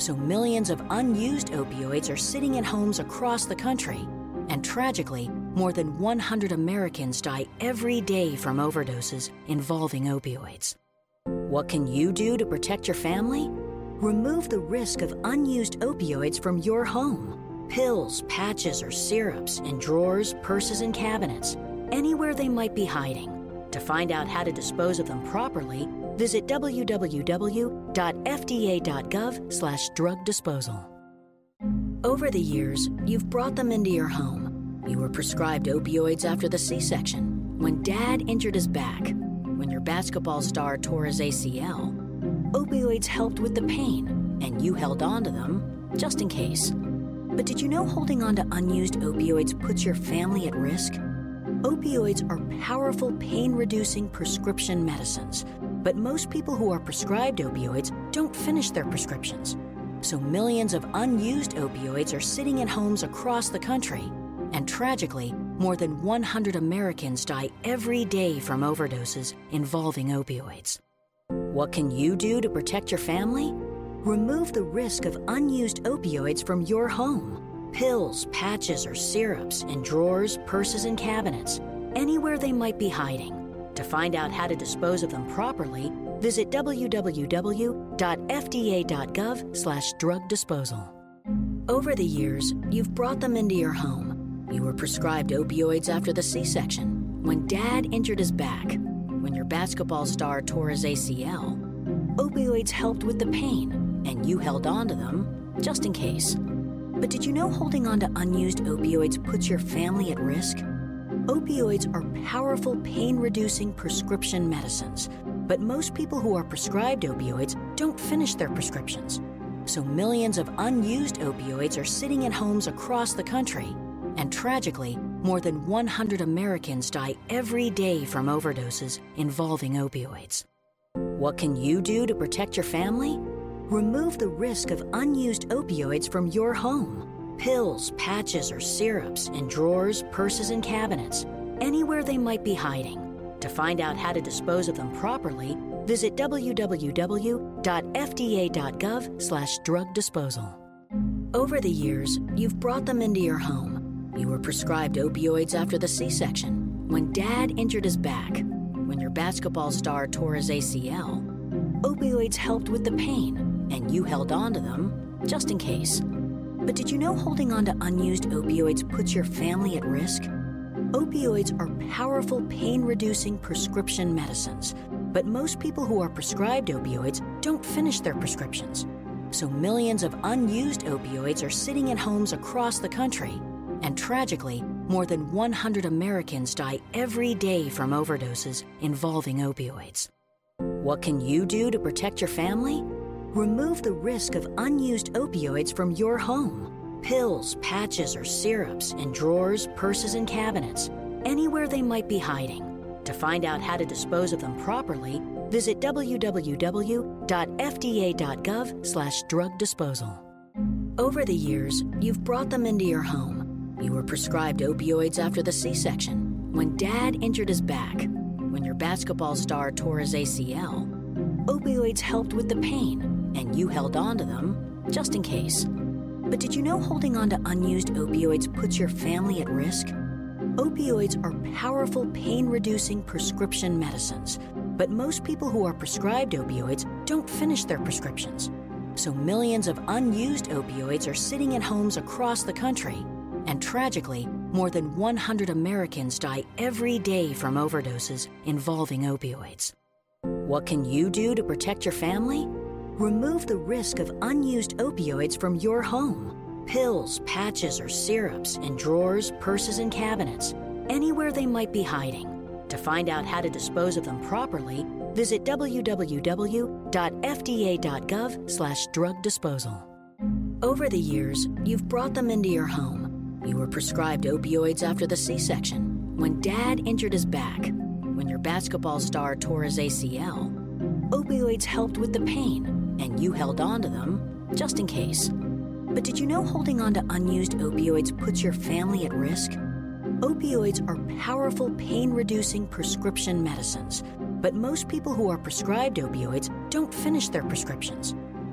So millions of unused opioids are sitting in homes across the country. And tragically, more than one hundred Americans die every day from overdoses involving opioids. What can you do to protect your family? Remove the risk of unused opioids from your home. Pills, patches, or syrups in drawers, purses, and cabinets, anywhere they might be hiding. To find out how to dispose of them properly, visit w w w dot f d a dot gov slash drug disposal. Over the years, you've brought them into your home. You were prescribed opioids after the C-section, when Dad injured his back, when your basketball star tore his A C L. Opioids helped with the pain, and you held on to them just in case. But did you know holding on to unused opioids puts your family at risk? Opioids are powerful pain-reducing prescription medicines, but most people who are prescribed opioids don't finish their prescriptions. So millions of unused opioids are sitting in homes across the country, and tragically, more than one hundred Americans die every day from overdoses involving opioids. What can you do to protect your family? Remove the risk of unused opioids from your home. Pills, patches, or syrups in drawers, purses, and cabinets, anywhere they might be hiding. To find out how to dispose of them properly, visit w w w dot f d a dot gov slash drug disposal. Over the years, you've brought them into your home. You were prescribed opioids after the C-section, when Dad injured his back, when your basketball star tore his A C L. Opioids helped with the pain, and you held on to them just in case. But did you know holding on to unused opioids puts your family at risk? Opioids are powerful pain-reducing prescription medicines, but most people who are prescribed opioids don't finish their prescriptions. So millions of unused opioids are sitting in homes across the country, and tragically, more than one hundred Americans die every day from overdoses involving opioids. What can you do to protect your family? Remove the risk of unused opioids from your home. Pills, patches, or syrups in drawers, purses, and cabinets, anywhere they might be hiding. To find out how to dispose of them properly, visit w w w dot f d a dot gov slash drug disposal. Over the years, you've brought them into your home. You were prescribed opioids after the C-section, when Dad injured his back, when your basketball star tore his A C L. Opioids helped with the pain, and you held on to them just in case. But did you know holding on to unused opioids puts your family at risk? Opioids are powerful pain-reducing prescription medicines, but most people who are prescribed opioids don't finish their prescriptions. So millions of unused opioids are sitting in homes across the country, and tragically, more than one hundred Americans die every day from overdoses involving opioids. What can you do to protect your family? Remove the risk of unused opioids from your home. Pills, patches, or syrups in drawers, purses, and cabinets, anywhere they might be hiding. To find out how to dispose of them properly, visit w w w dot f d a dot gov slash drug disposal. Over the years, you've brought them into your home. You were prescribed opioids after the C-section, when Dad injured his back, when your basketball star tore his A C L. Opioids helped with the pain, and you held on to them just in case. But did you know holding on to unused opioids puts your family at risk? Opioids are powerful pain-reducing prescription medicines, but most people who are prescribed opioids don't finish their prescriptions. So millions of unused opioids are sitting in homes across the country, and tragically, more than one hundred Americans die every day from overdoses involving opioids. What can you do to protect your family? Remove the risk of unused opioids from your home. Pills, patches, or syrups in drawers, purses, and cabinets, anywhere they might be hiding. To find out how to dispose of them properly, visit w w w dot f d a dot gov slash drug disposal. Over the years, you've brought them into your home. You were prescribed opioids after the C-section, when Dad injured his back, when your basketball star tore his A C L. Opioids helped with the pain, and you held on to them just in case. But did you know holding on to unused opioids puts your family at risk? Opioids are powerful pain-reducing prescription medicines, but most people who are prescribed opioids don't finish their prescriptions.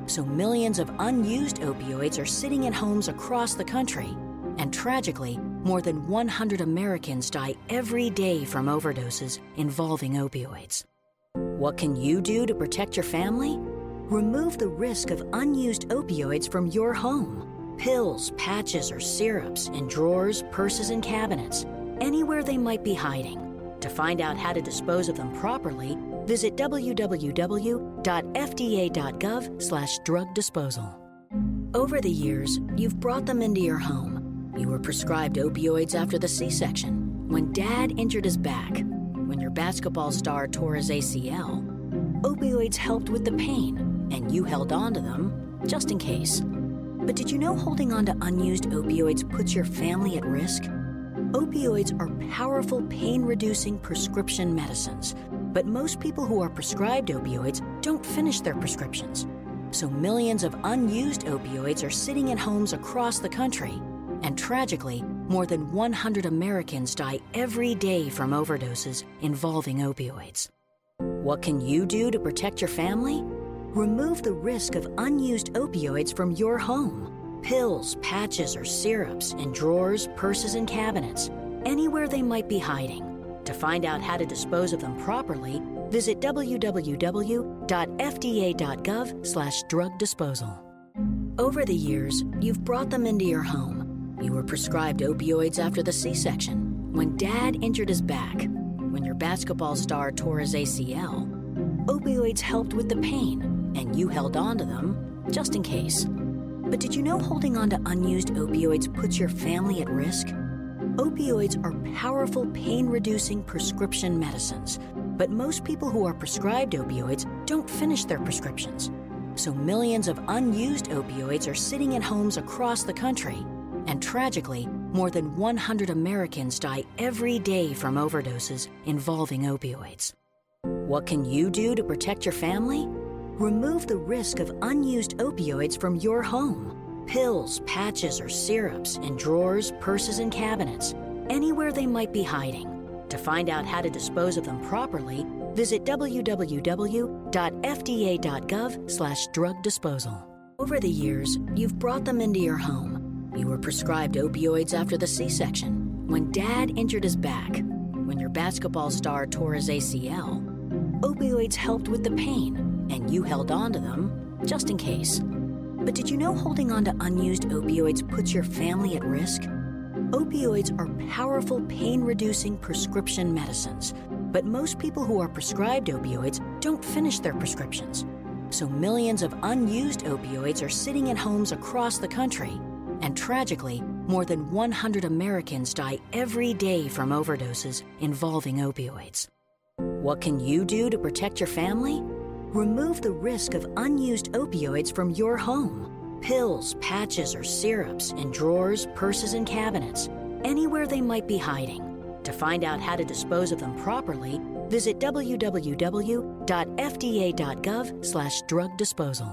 So millions of unused opioids are sitting in homes across the country. And tragically, more than one hundred Americans die every day from overdoses involving opioids. What can you do to protect your family? Remove the risk of unused opioids from your home. Pills, patches, or syrups in drawers, purses, and cabinets, anywhere they might be hiding. To find out how to dispose of them properly, visit w w w dot f d a dot gov slash drug disposal. Over the years, you've brought them into your home. You were prescribed opioids after the C-section, when Dad injured his back, when your basketball star tore his A C L. Opioids helped with the pain, and you held on to them just in case. But did you know holding on to unused opioids puts your family at risk? Opioids are powerful pain-reducing prescription medicines, but most people who are prescribed opioids don't finish their prescriptions. So millions of unused opioids are sitting in homes across the country. And tragically, more than one hundred Americans die every day from overdoses involving opioids. What can you do to protect your family? Remove the risk of unused opioids from your home. Pills, patches, or syrups in drawers, purses, and cabinets, anywhere they might be hiding. To find out how to dispose of them properly, visit w w w dot f d a dot gov slash drug disposal. Over the years, you've brought them into your home. You were prescribed opioids after the C-section, when Dad injured his back, when your basketball star tore his A C L. Opioids helped with the pain, and you held on to them just in case. But did you know holding on to unused opioids puts your family at risk? Opioids are powerful pain-reducing prescription medicines, but most people who are prescribed opioids don't finish their prescriptions. So millions of unused opioids are sitting in homes across the country. And tragically, more than one hundred Americans die every day from overdoses involving opioids. What can you do to protect your family? Remove the risk of unused opioids from your home. Pills, patches, or syrups in drawers, purses, and cabinets, anywhere they might be hiding. To find out how to dispose of them properly, visit w w w dot f d a dot gov slash drug disposal. Over the years, you've brought them into your home. You were prescribed opioids after the C-section, when Dad injured his back, when your basketball star tore his A C L. Opioids helped with the pain, and you held on to them just in case. But did you know holding on to unused opioids puts your family at risk? Opioids are powerful pain-reducing prescription medicines, but most people who are prescribed opioids don't finish their prescriptions. So millions of unused opioids are sitting in homes across the country. And tragically, more than one hundred Americans die every day from overdoses involving opioids. What can you do to protect your family? Remove the risk of unused opioids from your home. Pills, patches, or syrups in drawers, purses, and cabinets, anywhere they might be hiding. To find out how to dispose of them properly, visit w w w dot f d a dot gov slash drug disposal.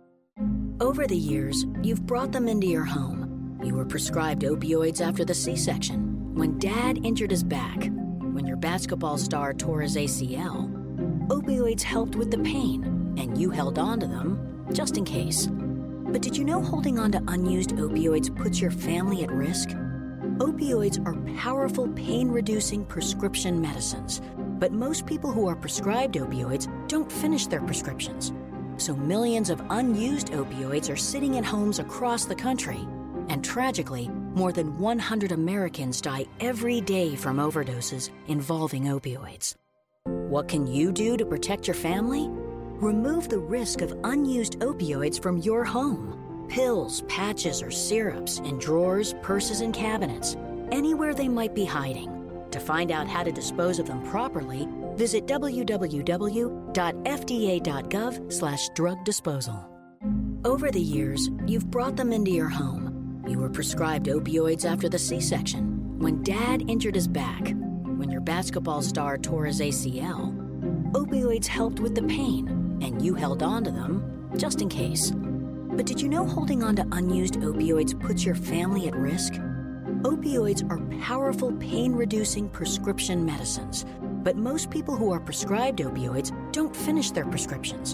Over the years, you've brought them into your home. You were prescribed opioids after the C-section, when Dad injured his back, when your basketball star tore his A C L. Opioids helped with the pain, and you held on to them just in case. But did you know holding on to unused opioids puts your family at risk? Opioids are powerful pain-reducing prescription medicines, but most people who are prescribed opioids don't finish their prescriptions. So millions of unused opioids are sitting in homes across the country. And tragically, more than one hundred Americans die every day from overdoses involving opioids. What can you do to protect your family? Remove the risk of unused opioids from your home. Pills, patches, or syrups in drawers, purses, and cabinets, anywhere they might be hiding. To find out how to dispose of them properly, visit w w w dot f d a dot gov slash drug disposal. Over the years, you've brought them into your home. You were prescribed opioids after the C-section, when Dad injured his back, when your basketball star tore his A C L. Opioids helped with the pain, and you held on to them just in case. But did you know holding on to unused opioids puts your family at risk? Opioids are powerful pain-reducing prescription medicines, but most people who are prescribed opioids don't finish their prescriptions.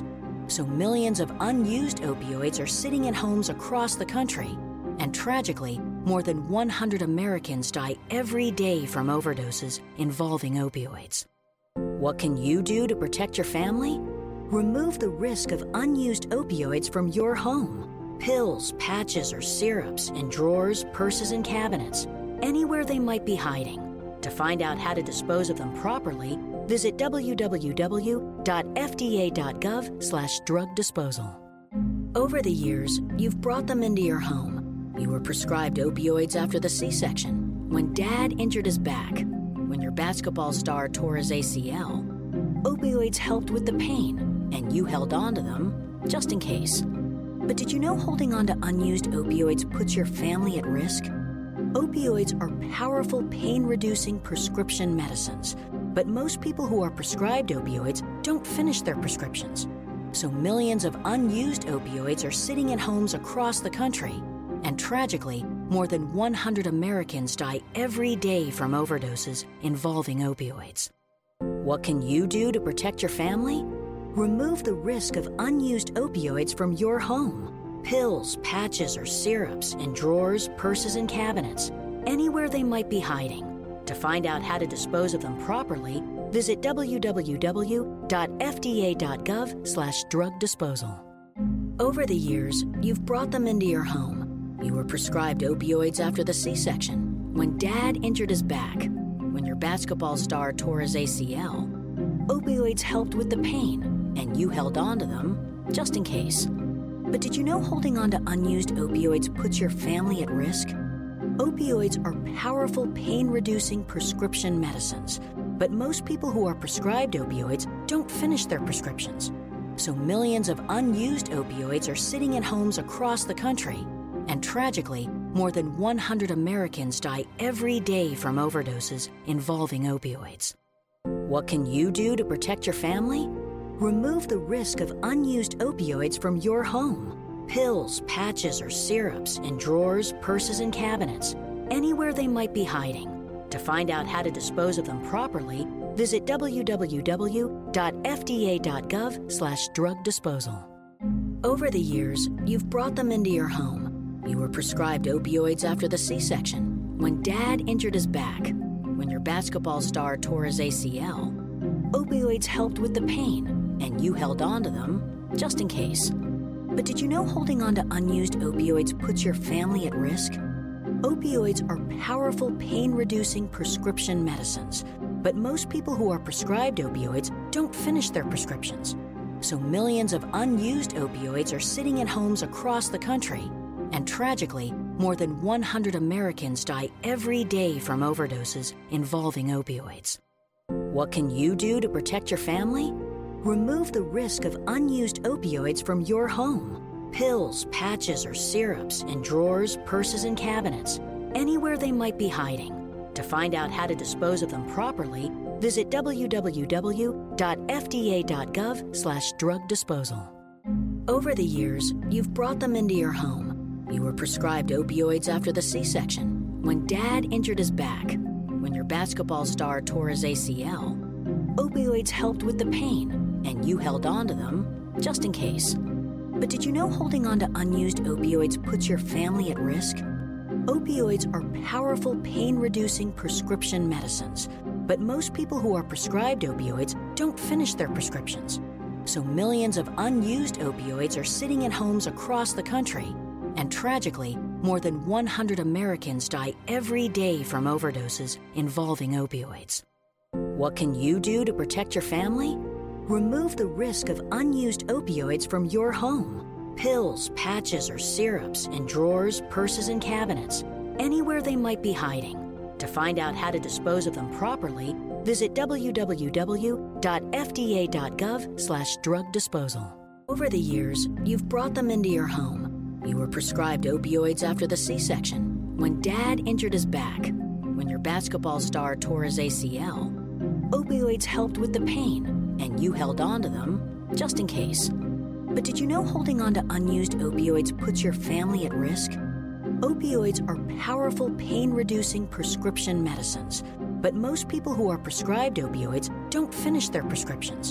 So millions of unused opioids are sitting in homes across the country. And tragically, more than one hundred Americans die every day from overdoses involving opioids. What can you do to protect your family? Remove the risk of unused opioids from your home. Pills, patches, or syrups in drawers, purses, and cabinets, anywhere they might be hiding. To find out how to dispose of them properly, visit w w w dot f d a dot gov slash drug disposal. Over the years, you've brought them into your home. You were prescribed opioids after the C-section, when Dad injured his back, when your basketball star tore his A C L. Opioids helped with the pain, and you held on to them just in case. But did you know holding on to unused opioids puts your family at risk? Opioids are powerful pain-reducing prescription medicines, but most people who are prescribed opioids don't finish their prescriptions. So millions of unused opioids are sitting in homes across the country. And tragically, more than one hundred Americans die every day from overdoses involving opioids. What can you do to protect your family? Remove the risk of unused opioids from your home. Pills, patches, or syrups in drawers, purses, and cabinets, anywhere they might be hiding. To find out how to dispose of them properly, visit w w w dot f d a dot gov slash drug disposal. Over the years, you've brought them into your home. You were prescribed opioids after the C-section, when Dad injured his back, when your basketball star tore his A C L. Opioids helped with the pain, and you held on to them just in case. But did you know holding on to unused opioids puts your family at risk? Opioids are powerful pain-reducing prescription medicines, but most people who are prescribed opioids don't finish their prescriptions. So millions of unused opioids are sitting in homes across the country. And tragically, more than one hundred Americans die every day from overdoses involving opioids. What can you do to protect your family? Remove the risk of unused opioids from your home. Pills, patches, or syrups in drawers, purses, and cabinets, anywhere they might be hiding. To find out how to dispose of them properly, visit w w w dot f d a dot gov slash drug disposal. Over the years, you've brought them into your home. You were prescribed opioids after the C-section, when Dad injured his back, when your basketball star tore his A C L. Opioids helped with the pain, and you held on to them just in case. But did you know holding on to unused opioids puts your family at risk? Opioids are powerful pain-reducing prescription medicines, but most people who are prescribed opioids don't finish their prescriptions. So millions of unused opioids are sitting in homes across the country. And tragically, more than one hundred Americans die every day from overdoses involving opioids. What can you do to protect your family? Remove the risk of unused opioids from your home. Pills, patches, or syrups in drawers, purses, and cabinets, anywhere they might be hiding. To find out how to dispose of them properly, visit w w w dot f d a dot gov slash drug disposal. Over the years, you've brought them into your home. You were prescribed opioids after the C-section, when Dad injured his back, when your basketball star tore his A C L. Opioids helped with the pain, and you held on to them just in case. But did you know holding on to unused opioids puts your family at risk? Opioids are powerful pain-reducing prescription medicines, but most people who are prescribed opioids don't finish their prescriptions. So millions of unused opioids are sitting in homes across the country. And tragically, more than one hundred Americans die every day from overdoses involving opioids. What can you do to protect your family? Remove the risk of unused opioids from your home. Pills, patches, or syrups in drawers, purses, and cabinets, anywhere they might be hiding. To find out how to dispose of them properly, visit w w w dot f d a dot gov slash drug disposal. Over the years, you've brought them into your home. You were prescribed opioids after the C-section, when Dad injured his back, when your basketball star tore his A C L. Opioids helped with the pain, and you held on to them just in case. But did you know holding on to unused opioids puts your family at risk? Opioids are powerful pain-reducing prescription medicines, but most people who are prescribed opioids don't finish their prescriptions.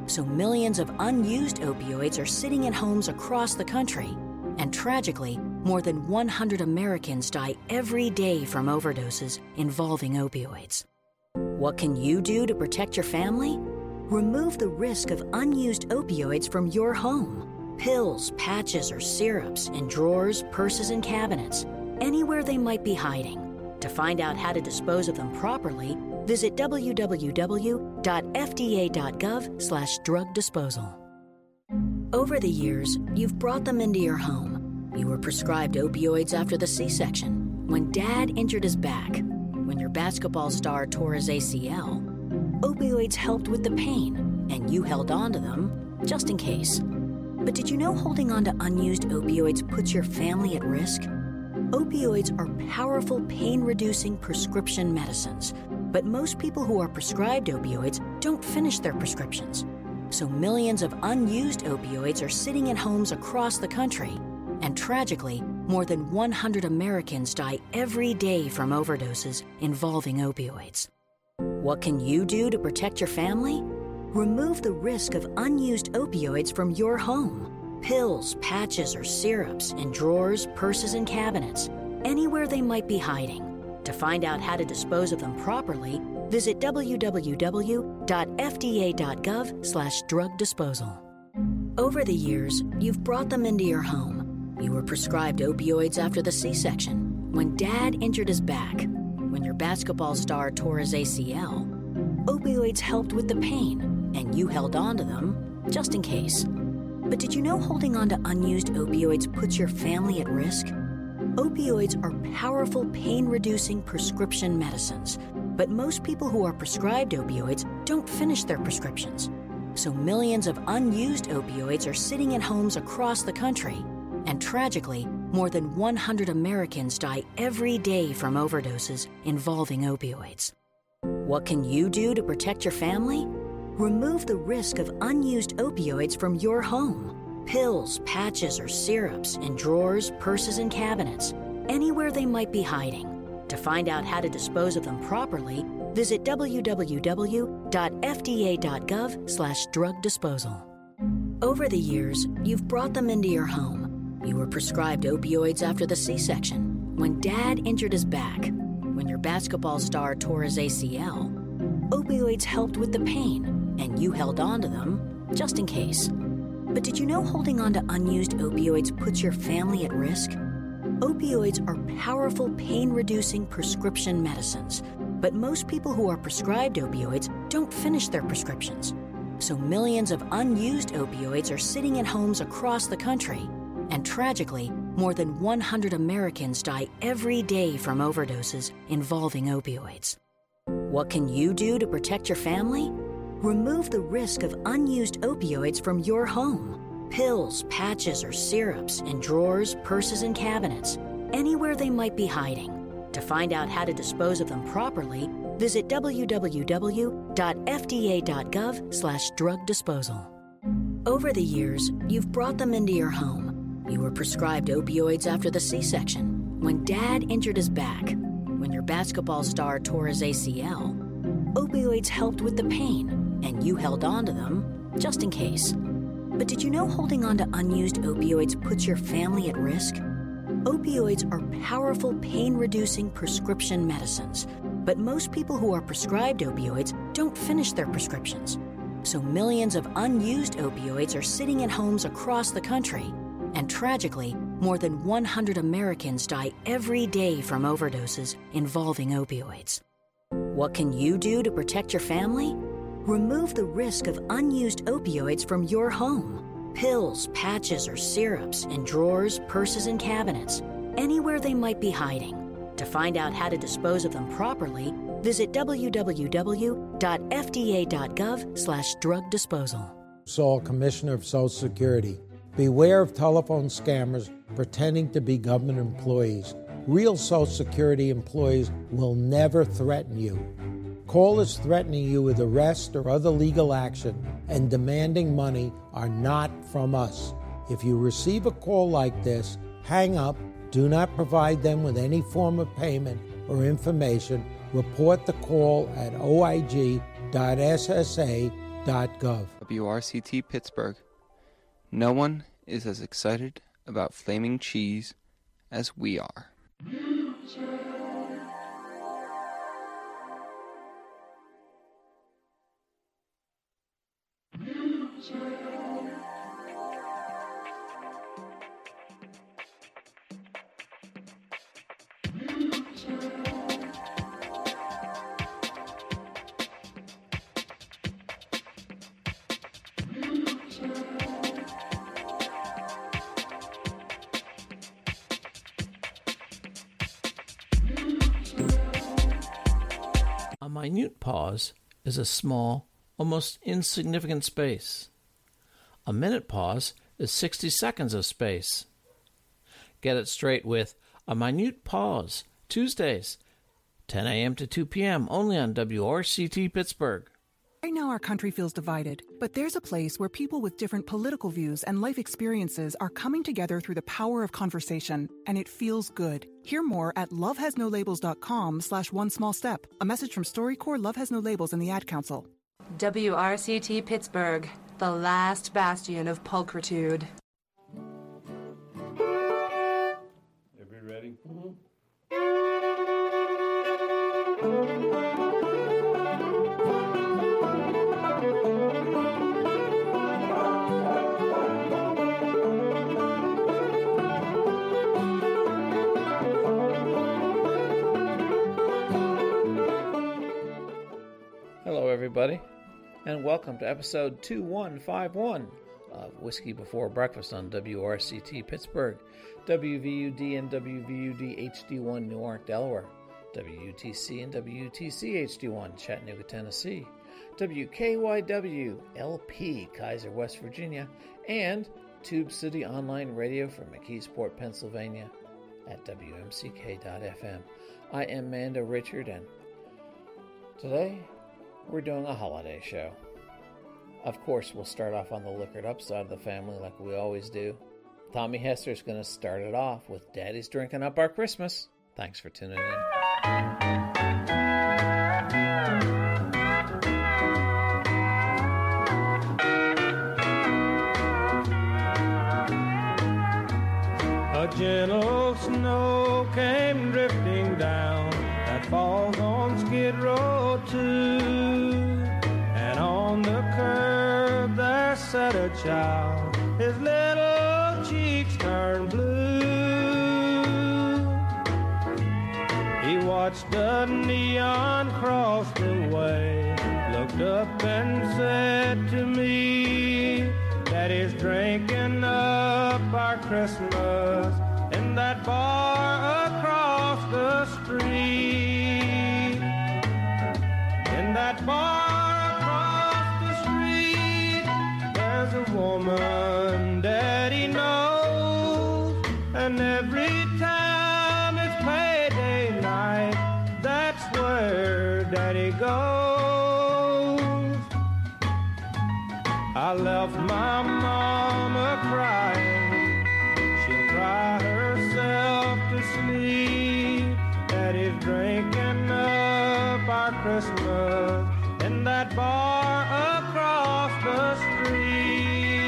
So millions of unused opioids are sitting in homes across the country. And tragically, more than one hundred Americans die every day from overdoses involving opioids. What can you do to protect your family? Remove the risk of unused opioids from your home. Pills, patches, or syrups in drawers, purses, and cabinets, anywhere they might be hiding. To find out how to dispose of them properly, visit w w w dot f d a dot gov slash drug disposal. Over the years, you've brought them into your home. You were prescribed opioids after the C-section, when Dad injured his back, when your basketball star tore his A C L. Opioids helped with the pain, and you held on to them just in case. But did you know holding on to unused opioids puts your family at risk? Opioids are powerful pain-reducing prescription medicines, but most people who are prescribed opioids don't finish their prescriptions. So millions of unused opioids are sitting in homes across the country. And tragically, more than one hundred Americans die every day from overdoses involving opioids. What can you do to protect your family? Remove the risk of unused opioids from your home. Pills, patches, or syrups in drawers, purses, and cabinets, anywhere they might be hiding. To find out how to dispose of them properly, visit w w w dot f d a dot gov slash drug disposal. Over the years, you've brought them into your home. You were prescribed opioids after the C-section, when Dad injured his back, when your basketball star tore his A C L. Opioids helped with the pain, and you held on to them just in case. But did you know holding on to unused opioids puts your family at risk? Opioids are powerful pain-reducing prescription medicines, but most people who are prescribed opioids don't finish their prescriptions. So millions of unused opioids are sitting in homes across the country. And tragically, more than one hundred Americans die every day from overdoses involving opioids. What can you do to protect your family? Remove the risk of unused opioids from your home. Pills, patches, or syrups in drawers, purses, and cabinets, anywhere they might be hiding. To find out how to dispose of them properly, visit w w w dot f d a dot gov slash drug disposal. Over the years, you've brought them into your home. You were prescribed opioids after the C-section, when Dad injured his back, when your basketball star tore his A C L. Opioids helped with the pain, and you held on to them just in case. But did you know holding on to unused opioids puts your family at risk? Opioids are powerful pain-reducing prescription medicines, but most people who are prescribed opioids don't finish their prescriptions. So millions of unused opioids are sitting in homes across the country. And tragically, more than one hundred Americans die every day from overdoses involving opioids. What can you do to protect your family? Remove the risk of unused opioids from your home. Pills, patches, or syrups in drawers, purses, and cabinets, anywhere they might be hiding. To find out how to dispose of them properly, visit w w w dot f d a dot gov slash drug disposal. Over the years, you've brought them into your home. You were prescribed opioids after the C-section, when Dad injured his back, when your basketball star tore his A C L. Opioids helped with the pain, and you held on to them just in case. But did you know holding on to unused opioids puts your family at risk? Opioids are powerful pain-reducing prescription medicines, but most people who are prescribed opioids don't finish their prescriptions. So millions of unused opioids are sitting in homes across the country. And tragically, more than one hundred Americans die every day from overdoses involving opioids. What can you do to protect your family? Remove the risk of unused opioids from your home. Pills, patches, or syrups in drawers, purses, and cabinets, anywhere they might be hiding. To find out how to dispose of them properly, visit w w w dot f d a dot gov slash drug disposal. Saul, Commissioner of Social Security. Beware of telephone scammers pretending to be government employees. Real Social Security employees will never threaten you. Callers threatening you with arrest or other legal action and demanding money are not from us. If you receive a call like this, hang up, do not provide them with any form of payment or information. Report the call at o i g dot s s a dot gov. W R C T Pittsburgh. No one is as excited about flaming cheese as we are. A minute pause is a small, almost insignificant space. A minute pause is sixty seconds of space. Get it straight with A Minute Pause, Tuesdays, ten a.m. to two p.m., only on W R C T Pittsburgh. Right now our country feels divided, but there's a place where people with different political views and life experiences are coming together through the power of conversation, and it feels good. Hear more at lovehasnolabels.com slash one small step. A message from StoryCorps, Love Has No Labels, and the Ad Council. W R C T Pittsburgh, the last bastion of pulchritude. Everybody ready? Mm-hmm. Hello, everybody, and welcome to episode two one five one of Whiskey Before Breakfast on W R C T Pittsburgh, W V U D and W V U D H D one Newark, Delaware, W U T C and W U T C H D one Chattanooga, Tennessee, W K Y W L P Kaiser, West Virginia, and Tube City Online Radio from McKeesport, Pennsylvania at W M C K dot F M. I am Manda Richard, and today we're doing a holiday show. Of course, we'll start off on the liquored up side of the family like we always do. Tommy Hester's going to start it off with Daddy's Drinking Up Our Christmas. Thanks for tuning in. A gentle snow came drifting down that falls on Skid Row too, and on the curb there sat a child, his little cheeks turned blue. He watched the neon cross the way, looked up and said to me, Daddy's drinking up our Christmas in that bar across the street. In that bar across the street, there's a woman Daddy knows, and every time it's payday night, that's where Daddy goes. I left my mama crying, she'll cry herself to sleep. Daddy's drinking up our Christmas in that bar across the street.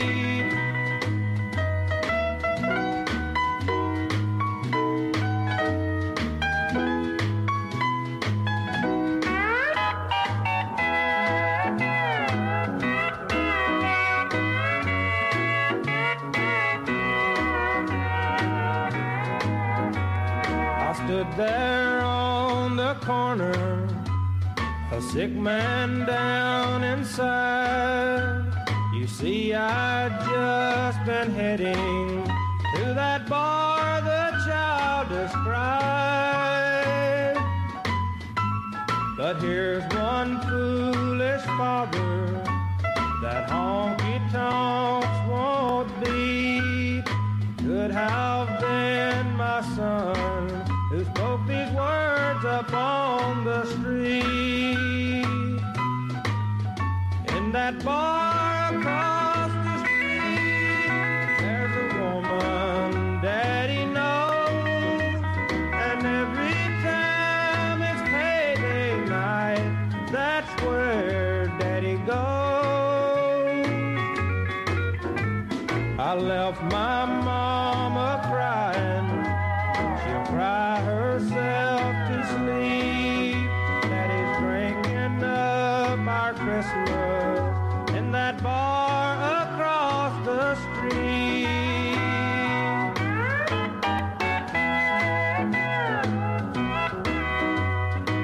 Stood there on the corner, a sick man down inside. You see, I'd just been heading to that bar the child described. But here's one foolish father that honky-tonks won't beat. Could have been my son who spoke these words up on the street. In that bar across the street, there's a woman Daddy knows, and every time it's payday night, that's where Daddy goes. my